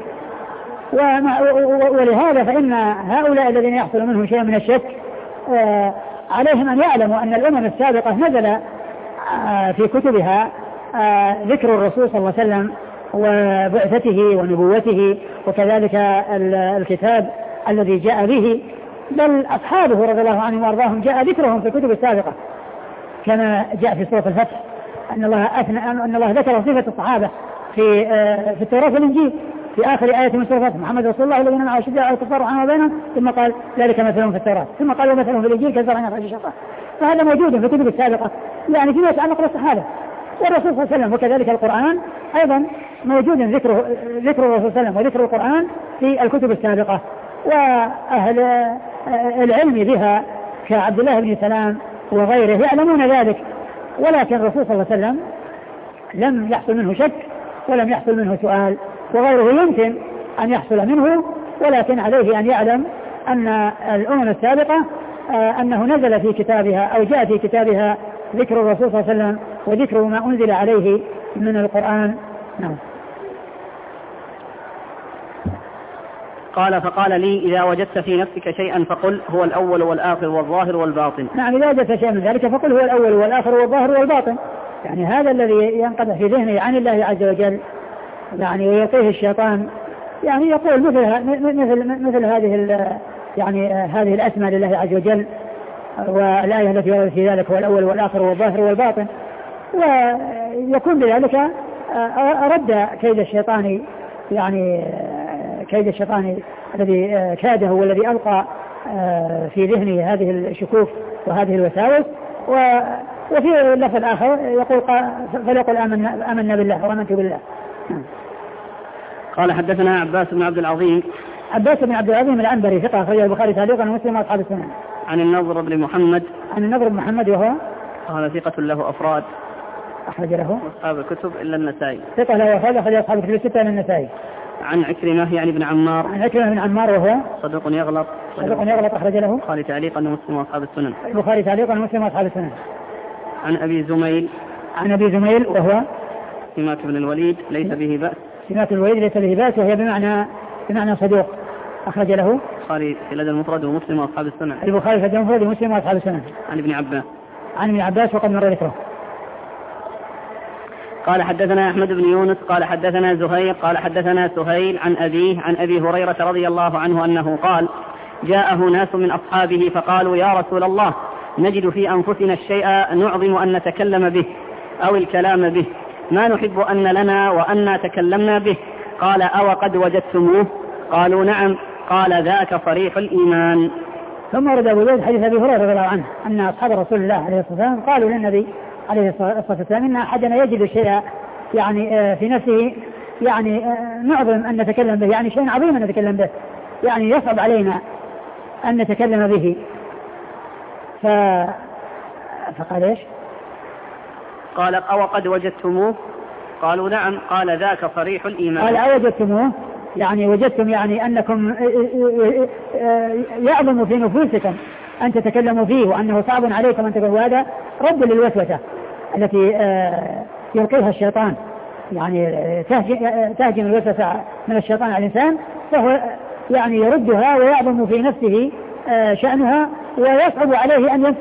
ولهذا فإن هؤلاء الذين يحصل منهم شيء من الشك عليهم أن يعلموا أن الأمم السابقة نزل في كتبها ذكر الرسول صلى الله عليه وسلم وبعثته ونبوته، وكذلك الكتاب الذي جاء به، بل أصحابه رضي الله عنهم وأرضاهم جاء ذكرهم في الكتب السابقة، كما جاء في سورة الفتح أن الله ذكر صفة الصحابة في التوراة والإنجيل في آخر آية من سورة الفتح: محمد رسول الله الذين معه شداء على الكفار رحماء بينهم، ثم قال ذلك مثلهم في التوراة، ثم قال ومثلهم في الإنجيل كزرع أخرج شطأه. فهذا موجود في الكتب السابقة يعني فيما يتعلق بالصحابة والرسول صلى الله عليه وسلم. وكذلك القرآن أيضا موجود ذكر الرسول صلى الله عليه وسلم وذكر القرآن في الكتب السابقة، وأهل العلم بها كعبد الله بن سلام وغيره يعلمون ذلك، ولكن الرسول صلى الله عليه وسلم لم يحصل منه شك ولم يحصل منه سؤال، وغيره يمكن أن يحصل منه، ولكن عليه أن يعلم أن الأمم السابقة أنه نزل في كتابها أو جاء في كتابها ذكر الرسول صلى الله عليه وسلم وذكر ما أنزل عليه من القرآن. نعم. قال فقال لي إذا وجدت في نفسك شيئا فقل هو الأول والآخر والظاهر والباطن. نعم، إذا وجدت شيئا من ذلك فقل هو الأول والآخر والظاهر والباطن، يعني هذا الذي ينقضح في ذهنه عن الله عز وجل، يعني ويلقيه الشيطان، يعني يقول مثل هذه الأسماء لله عز وجل، والآية التي وردت في ذلك هو الأول والآخر والظاهر والباطن، ويكون بذلك رد كيد الشيطان، يعني كيد الشيطان الذي كاده والذي ألقى في ذهنه هذه الشكوك وهذه الوساوس. وفي اللفظ الآخر يقول فليقل آمنا بالله وآمنت بالله. قال حدثنا عباس بن عبد العظيم. عباس بن عبد العظيم العنبري ثقة أخرجه البخاري تعليقا ومسلم وأصحاب السنن. عن النضر بن محمد. عن النضر بن محمد وهو قال ثقة له أفراد أخرج له أصحاب الكتب إلا النسائي. ثقة له أفراد أخرج أصحاب الكتب الستة إلا النسائي. عن عكرمة يعني بن عمار. عن عكرمة بن عمار وهو صدوق يغلط أخرج له البخاري تعليقا ومسلم وأصحاب السنن. البخاري تعليقا ومسلم وأصحاب السنن. عن أبي زميل. عن أبي زميل وهو سماك بن الوليد ليس به بأس. سماك الوليد ليس به بأس، وهي بمعنى صدوق أخرج له البخاري في الأدب المفرد ومسلم وأصحاب السنن. البخاري في الأدب المفرد ومسلم وأصحاب السنن. عن ابن عباس. عن ابن عباس وقد مر ذكره. قال حدثنا أحمد بن يونس قال حدثنا زهير قال حدثنا سهيل عن أبيه عن أبي هريرة رضي الله عنه أنه قال جاءه ناس من أصحابه فقالوا يا رسول الله نجد في أنفسنا الشيء نعظم أن نتكلم به أو الكلام به، ما نحب أن لنا وأن تكلمنا به. قال أو قد وجدتموه؟ قالوا نعم. قال ذاك صريح الإيمان. ثم ورد أبو داود حديث أبي هريرة رضي الله عنه أن أصحاب رسول الله عليه الصلاة والسلام قالوا للنبي عليه الصلاة والسلام إن أحدنا يجد الشيء يعني في نفسه يعني نعظم أن نتكلم به، يعني شيء عظيم أن نتكلم به، يعني يصعب علينا أن نتكلم به. فقال إيش؟ قال أو قد وجدتموه؟ قالوا نعم. قال ذاك صريح الإيمان. قال أو وجدتموه يعني وجدتم يعني أنكم يعظم في نفوسكم أن تتكلموا فيه وأنه صعب عليكم أن تكونوا، هذا رد للوسوسة التي يلقيها الشيطان، يعني تهجم الوسوسة من الشيطان على الإنسان، فهو يعني يردها ويعظم في نفسه شأنها ويصعب عليه أن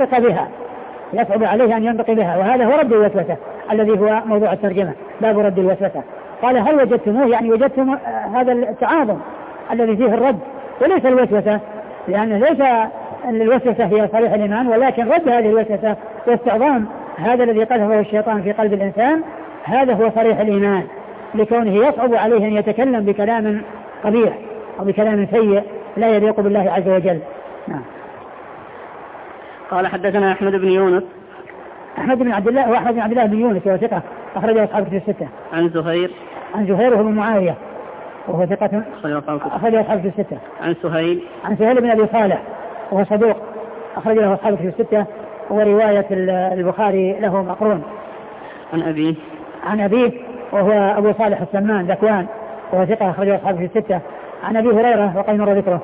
ينطق بها، وهذا هو رد الوسوسة الذي هو موضوع الترجمة، باب رد الوسوسة. قال هل وجدتموه؟ يعني وجدتم هذا التعاظم الذي فيه الرد وليس الوسوسة، لأن ليس الوسوسة هي صريح الإيمان، ولكن رد هذه الوسوسة واستعظام هذا الذي قذفه الشيطان في قلب الإنسان، هذا هو صريح الإيمان، لكونه يصعب عليه أن يتكلم بكلام قبيح أو بكلام سيء لا يليق بالله عز وجل. نعم. قال حدثنا أحمد بن يونس. أحمد بن عبد الله وأحمد بن عبد الله بن يونس وهو ثقة أخرجه أصحاب الكتب الستة. عن زهير. عن زهير وهو معاوية وهو ثقة أخرجه أصحاب الكتب الستة. عن سهيل. عن سهيل بن أبي صالح وهو صدوق أخرج له أصحاب الكتب الستة، ورواية البخاري له مقرون. عن أبيه. عن أبيه وهو أبو صالح السمان ذكوان وهو ثقة أخرجه أصحاب الكتب الستة. عن أبي هريرة وقد مر ذكره.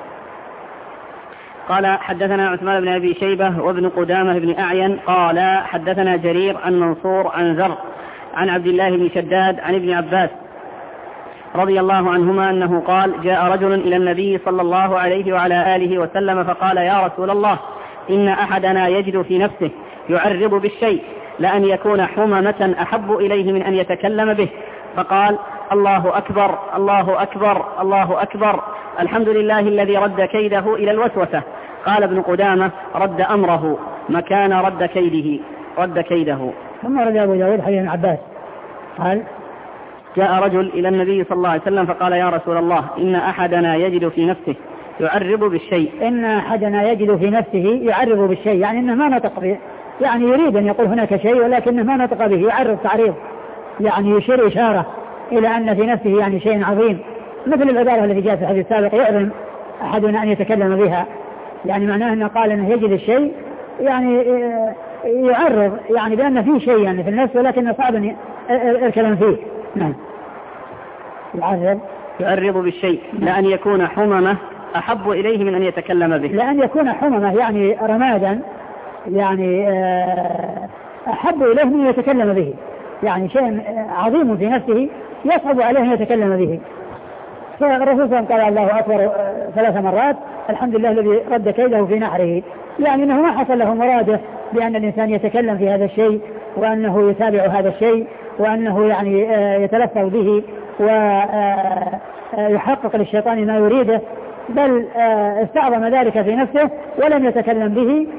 قال حدثنا عثمان بن أبي شيبة وابن قدامة بن أعين قال حدثنا جرير عن منصور عن زر عن عبد الله بن شداد عن ابن عباس رضي الله عنهما أنه قال جاء رجل إلى النبي صلى الله عليه وعلى آله وسلم فقال يا رسول الله إن أحدنا يجد في نفسه يعرض بالشيء لأن يكون حممة أحب إليه من أن يتكلم به، فقال الله أكبر الله أكبر الله أكبر الحمد لله الذي رد كيده إلى الوسوسة. قال ابن قدامة رد أمره مكان رد كيده. ثم رد أبو داود حديث ابن عباس قال جاء رجل إلى النبي صلى الله عليه وسلم فقال يا رسول الله إن أحدنا يجد في نفسه يعرض بالشيء. إن أحدنا يجد في نفسه يعرض بالشيء، يعني إنه ما نطق به، يعني يريد أن يقول هناك شيء ولكنه ما نطق به، يعرض تعريض، يعني يشير إشارة إلى أن في نفسه يعني شيء عظيم، مثل العبارة التي جاءت في الحديث السابق يعلم أحدنا أن يتكلم بها، يعني معناه أنه قال أنه يجد الشيء يعني يعرض يعني بأن فيه شيء يعني في النفس ولكنه صعب الكلام فيه. نعم. يعرض بالشيء لأن يكون حممة أحب إليه من أن يتكلم به. لأن يكون حممة يعني رمادا، يعني أحب إليه من أن يتكلم به، يعني شيء عظيم في نفسه يصعب عليه أن يتكلم به. فالرسول صلى الله عليه وسلم قال الله أكبر 3 مرات الحمد لله الذي رد كيده في نحره، يعني أنه ما حصل له مراده بأن الإنسان يتكلم في هذا الشيء وأنه يتابع هذا الشيء وأنه يعني يتلفظ به ويحقق للشيطان ما يريده، بل استعظم ذلك في نفسه ولم يتكلم به،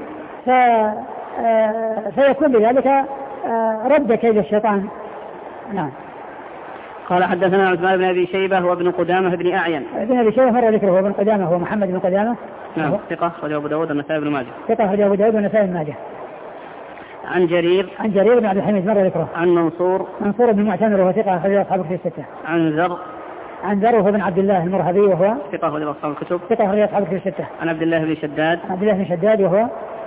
فيكون بذلك رد كيد الشيطان. نعم. قال حدثنا عثمان بن أبي شيبة وابن قدامة بن أعين. ابن أبي شيبة مر ذكره، وابن قدامة هو محمد بن قدامة. نعم ثقة أخرجه أبو داود والنسائي بن ماجه. ثقة أخرجه أبو داود والنسائي بن ماجه. عن جرير بن عبد الحميد مر ذكره. عن منصور بن معتمر وهو ثقة أخرجه أصحاب الكتب الستة. عن زر وهو بن عبد الله المرهبي وهو ثقة أخرجه أصحاب الكتب. ثقة أخرجه أصحاب الكتب الستة. عن عبد الله بن شداد وهو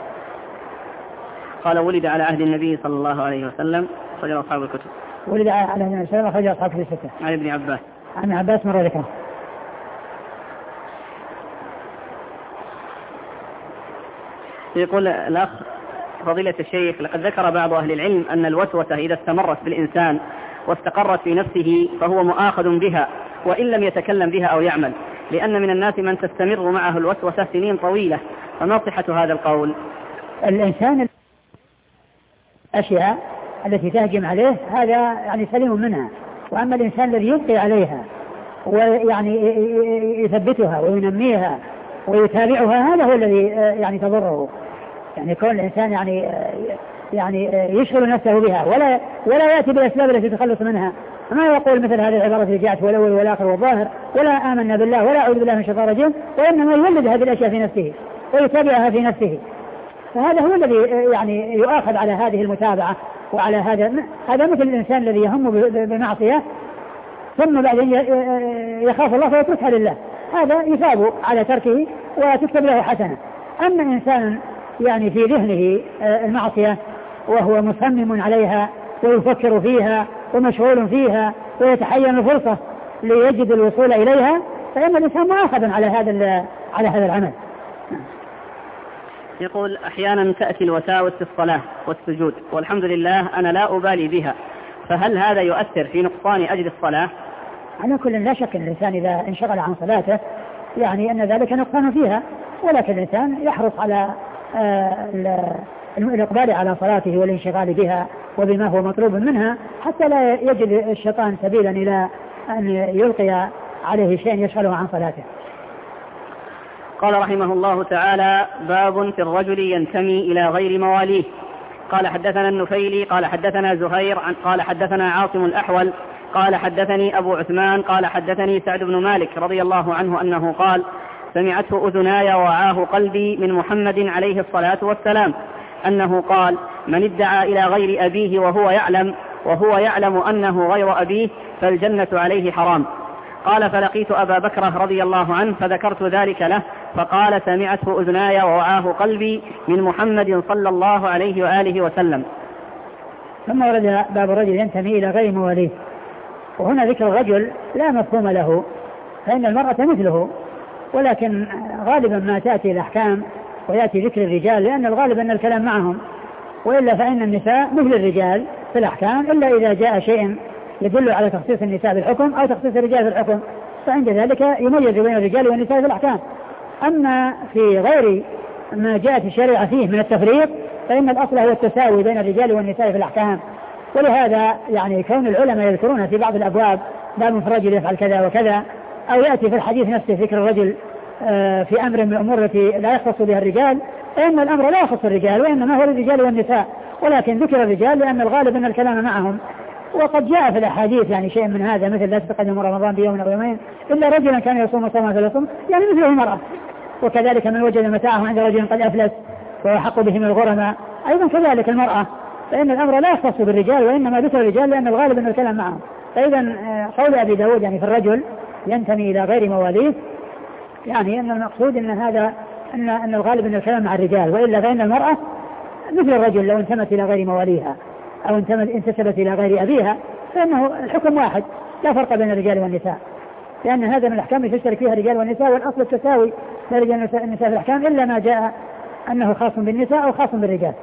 قال ولد على عهد النبي صلى الله عليه وسلم أخرجه أصحاب الكتب. ولد على عهد النبي صلى الله عليه وسلم أخرجه أصحاب الكتب الستة. عن ابن عباس. عن عباس مر ذكره. يقول الأخ فضيلة الشيخ لقد ذكر بعض أهل العلم أن الوسوسة إذا استمرت بالإنسان واستقرت في نفسه فهو مؤاخذ بها وإن لم يتكلم بها أو يعمل، لأن من الناس من تستمر معه الوسوسة سنين طويلة، فما صحة هذا القول؟ الإنسان الأشياء التي تهجم عليه هذا يعني سليم منها، وأما الإنسان الذي يبقي عليها ويعني يثبتها وينميها ويتابعها هذا هو الذي يعني تضره. يعني كون الإنسان يعني يشغل نفسه بها ولا يأتي بالأسباب التي تخلص منها، ما يقول مثل هذه العبارة اللي جاءت والأول والآخر والظاهر ولا آمنا بالله ولا أعوذ بالله من الشيطان الرجيم، وإنما يولد هذه الأشياء في نفسه ويتابعها في نفسه، فهذا هو الذي يعني يؤاخذ على هذه المتابعة وعلى هذا مثل الإنسان الذي يهم بمعصية ثم بعدين يخاف الله فيتركها لله، هذا يثاب على تركه وتكتب له حسنة. أما إنسان يعني في ذهنه المعصية وهو مصمم عليها ويفكر فيها ومشغول فيها ويتحين الفرصة ليجد الوصول إليها، فإن الإنسان مؤاخذ على هذا العمل. يقول أحيانا تأتي الوساوس في الصلاة والسجود والحمد لله أنا لا أبالي بها، فهل هذا يؤثر في نقصان أجر الصلاة؟ على كل لا شك أن الإنسان إذا انشغل عن صلاته يعني أن ذلك نقصان فيها، ولكن الإنسان يحرص على الإقبال على صلاته والانشغال بها وبما هو مطلوب منها، حتى لا يجد الشيطان سبيلا إلى أن يلقي عليه شيء يشغله عن صلاته. قال رحمه الله تعالى: باب في الرجل ينتمي إلى غير مواليه. قال حدثنا النفيلي قال حدثنا زهير قال حدثنا عاصم الأحول قال حدثني أبو عثمان قال حدثني سعد بن مالك رضي الله عنه أنه قال: سمعته أذناي ووعاه قلبي من محمد عليه الصلاة والسلام أنه قال: من ادعى إلى غير أبيه وهو يعلم أنه غير أبيه فالجنة عليه حرام. قال: فلقيت أبا بكر رضي الله عنه فذكرت ذلك له فقال: سمعته أذناي ووعاه قلبي من محمد صلى الله عليه وآله وسلم. ثم ورد باب الرجل ينتمي إلى غير مواليه، وهنا ذكر الرجل لا مفهوم له، فإن المرأة مثله، ولكن غالبا ما تأتي الأحكام ويأتي ذكر الرجال لأن الغالب أن الكلام معهم، وإلا فإن النساء مثل الرجال في الأحكام إلا إذا جاء شيء يدل على تخصيص النساء بالحكم أو تخصيص الرجال في الحكم، فعند ذلك يميز بين الرجال والنساء في الأحكام. أما في غير ما جاءت الشريعة فيه من التفريق فإن الأصل هو التساوي بين الرجال والنساء في الأحكام. ولهذا يعني كون العلماء يذكرون في بعض الأبواب باب في الرجل يفعل كذا وكذا، أو يأتي في الحديث نفسه ذكر الرجل في أمر من الأمور التي لا يختص بها الرجال، فإن الأمر لا يخص الرجال وإنما هو للرجال والنساء، ولكن ذكر الرجال لأن الغالب أن الكلام معهم. وقد جاء في الأحاديث يعني شيء من هذا، مثل لا تتقدم رمضان بيوم أو يومين إلا رجلا كان يصوم صوما فليصم، يعني مثله المرأة. وكذلك من وجد متاعه عند رجل قد أفلس وهو حق به من الغرماء، أيضا كذلك المرأة، فإن الأمر لا يختص بالرجال وإنما ذكر الرجال لأن الغالب أن الكلام معهم. فإذا قول أبي داود يعني في الرجل ينتمي إلى غير مواليه، يعني أن المقصود أن هذا أن الغالب أن الكلام مع الرجال، وإلا فإن المرأة مثل الرجل لو انتمت إلى غير مواليها أو انتسبت إلى غير أبيها فإنه الحكم واحد، لا فرق بين الرجال والنساء، لأن هذا من الأحكام يشترك فيها الرجال والنساء، والأصل التساوي بين الرجال والنساء في الأحكام إلا ما جاء أنه خاص بالنساء أو خاص بالرجال.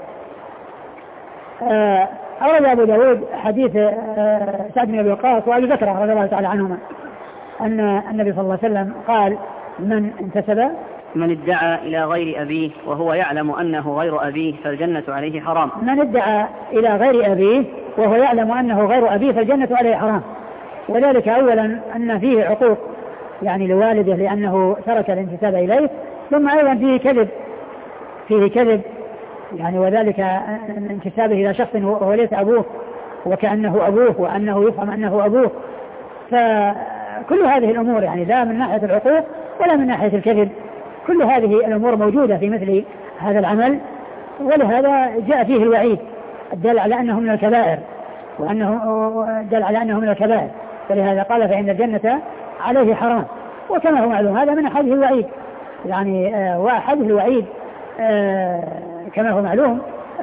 أورد أبو داود حديث سعد بن أبي وقاص وأبي بكر رضي الله تعالى عنهما أن النبي صلى الله عليه وسلم قال: من ادعى إلى غير أبيه وهو يعلم أنه غير أبيه فالجنة عليه حرام. من ادعى إلى غير أبيه وهو يعلم أنه غير أبيه فالجنة عليه حرام. وذلك أولا أن فيه عقوق يعني لوالده لأنه ترك الانتساب إليه، ثم أيضا فيه كذب يعني، وذلك انتسابه إلى شخص وهو ليس أبوه وكأنه أبوه وأنه يفهم أنه أبوه. فكل هذه الأمور يعني لا من ناحية العقوق ولا من ناحية الكذب، كل هذه الأمور موجودة في مثل هذا العمل، ولهذا جاء فيه الوعيد الدل على أنه من الكبائر، فلهذا قال: فإن الجنة عليه حرام. وكما هو معلوم هذا من أحاديث الوعيد يعني، وأحاديث الوعيد كما هو معلوم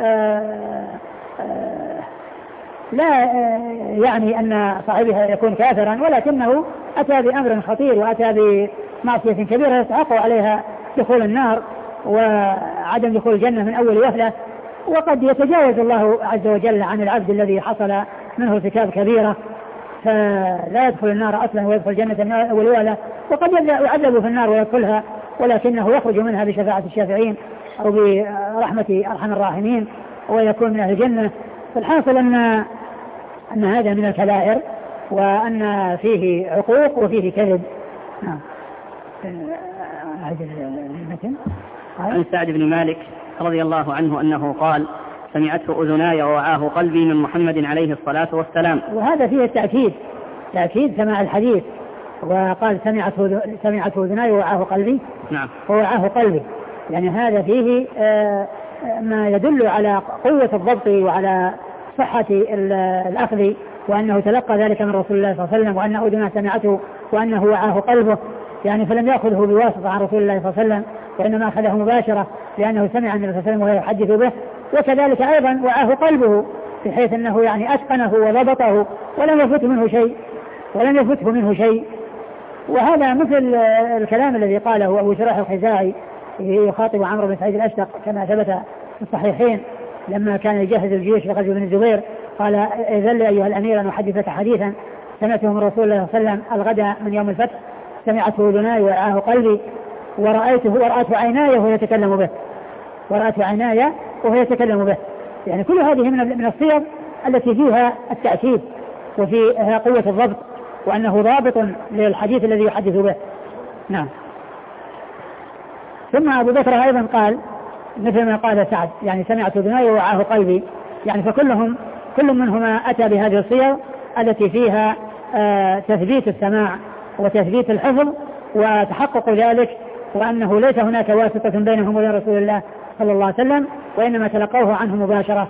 لا يعني أن صاحبها يكون كافرا، ولكنه أتى بأمر خطير وأتى بمعصية كبيرة يستحق عليها دخول النار وعدم دخول الجنة من أول وهلة. وقد يتجاوز الله عز وجل عن العبد الذي حصل منه ارتكاب كبيرة فلا يدخل النار أصلا ويدخل الجنة من أول وهلة، وقد يعذب في النار ويدخلها ولكنه يخرج منها بشفاعة الشافعين أو برحمة أرحم الراحمين ويكون من أهل الجنة. فالحاصل أن هذا من الكبائر وأن فيه عقوق وفيه كذب. عن سعد بن مالك رضي الله عنه أنه قال: سمعته أذناي ووعاه قلبي من محمد عليه الصلاة والسلام. وهذا فيه تأكيد سماع الحديث، وقال سمعته أذناي ووعاه قلبي. نعم. ووعاه قلبي يعني هذا فيه ما يدل على قوة الضبط وعلى صحة الأخذ، وأنه تلقى ذلك من رسول الله صلى الله عليه وسلم، وأنه أذناه سمعته وأنه وعاه قلبه يعني، فلم يأخذه بواسطة عن رسول الله صلى الله عليه وسلم وإنما أخذه مباشرة لأنه سمع النبي صلى الله عليه وسلم وهو يحدث به. وكذلك أيضا وعاه قلبه بحيث أنه يعني أتقنه وضبطه ولم يفته منه شيء. وهذا مثل الكلام الذي قاله أبو شريح الخزاعي يخاطب عمرو بن سعيد الأشتق كما ثبت في الصحيحين لما كان يجهز الجيوش لغزو بن الزبير، قال: إذن لي أيها الأمير أن أحدثك حديثا سمعته من رسول الله صلى الله عليه وسلم الغد من يوم الفتح، سمعته أذناي ووعاه قلبي ورأته عيناي وهو يتكلم به. ورأته عناية وهو يتكلم به. يعني كل هذه من الصيغ التي فيها التأكيد وفيها قوة الضبط وأنه ضابط للحديث الذي يحدث به. نعم. ثم أبو بكر أيضا قال مثل ما قال سعد يعني سمعت بما ووعاه قلبي، يعني كل منهما أتى بهذه الصيغ التي فيها تثبيت السماع وتثبيت الحفظ وتحقق ذلك، وأنه ليس هناك واسطة بينهم وبين رسول الله صلى الله عليه وسلم وإنما تلقوه عنه مباشرة.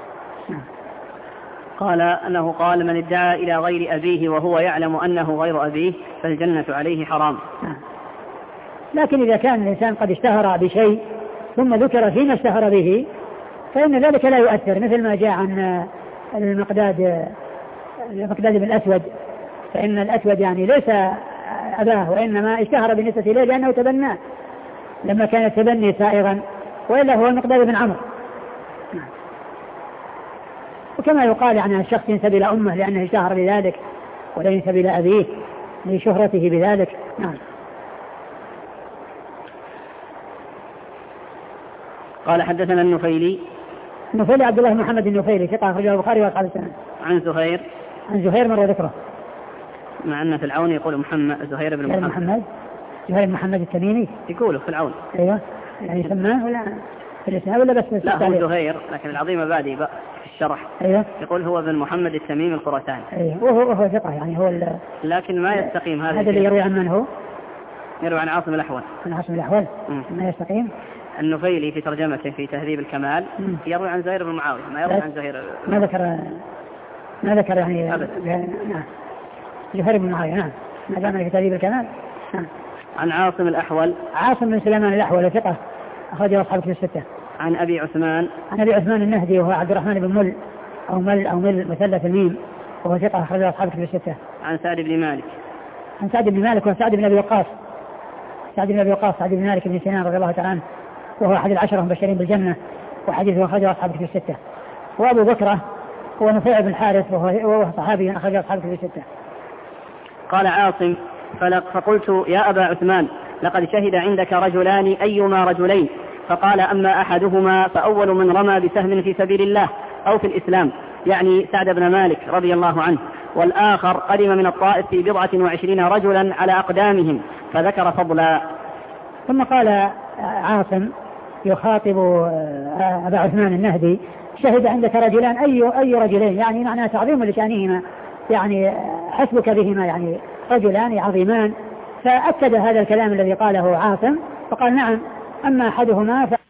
قال أنه قال من ادعى إلى غير أبيه وهو يعلم أنه غير أبيه فالجنة عليه حرام. لكن إذا كان الإنسان قد اشتهر بشيء ثم ذكر فيما اشتهر به فإن ذلك لا يؤثر، مثل ما جاء عن المقداد بن الأسود، فإن الأسود يعني ليس أباه وإنما اشتهر بالنسبة إليه لأنه تبناه لما كان التبني سائغا، وإلا هو المقداد بن عمرو. وكما يقال عن الشخص ينسب إلى أمه لأنه اشتهر بذلك ولا ينسب إلى أبيه لشهرته بذلك. نعم. قال حدثنا النفيلي عبد الله بن محمد النفيلي ثقة أخرجه البخاري وأصحاب السنن. عن زهير مر ذكره، مع أن في العون يقول زهير بن محمد التميمي يقوله في العون. أيوة يعني سماه ولا في الإسناد ولا بس لا هو زهير، لكن العظيم بادي في الشرح أيوة يقول هو بن محمد التميمي الخراساني. أيوة وهو ثقة يعني هو لكن ما يستقيم هذا اللي يروي عن من هو؟ يروي عن عاصم الأحول. ما يستقيم. النفيلي في ترجمته في تهذيب الكمال يروي عن زهير بن معاوية، ما يروي عن زهير. ما ذكر يعني نعم زهير بن معاوية. نعم ما دام في تهذيب الكمال. نعم. عن عاصم الأحول، عاصم بن سليمان الأحول ثقة أخرجه أصحاب الكتب الستة. عن أبي عثمان النهدي وهو عبد الرحمن بن مل أو مل مثلث الميم وهو ثقة أخرجه أصحاب الكتب الستة. عن سعد بن مالك وسعد بن أبي وقاص سعد بن مالك بن سنان رضي الله تعالى عنه وهو أحد العشرة المبشرين بالجنة وحديثه أخرجه أصحاب الكتب الستة. وأبو بكر هو نفيع بن الحارث وهو صحابي أخرجه أصحاب الكتب الستة. قال عاصم فقلت يا أبا عثمان لقد شهد عندك رجلان أيما رجلين؟ فقال أما أحدهما فأول من رمى بسهم في سبيل الله أو في الإسلام، يعني سعد بن مالك رضي الله عنه، والآخر قدم من الطائف في 27 رجلا على أقدامهم، فذكر فضلا. ثم قال عاصم يخاطب أبا عثمان النهدي شهد عندك رجلان أي رجلين، يعني معنى تعظيم لشأنهما، يعني حسبك بهما يعني رجلان عظيمان. فأكد هذا الكلام الذي قاله عاصم فقال نعم أما أحدهما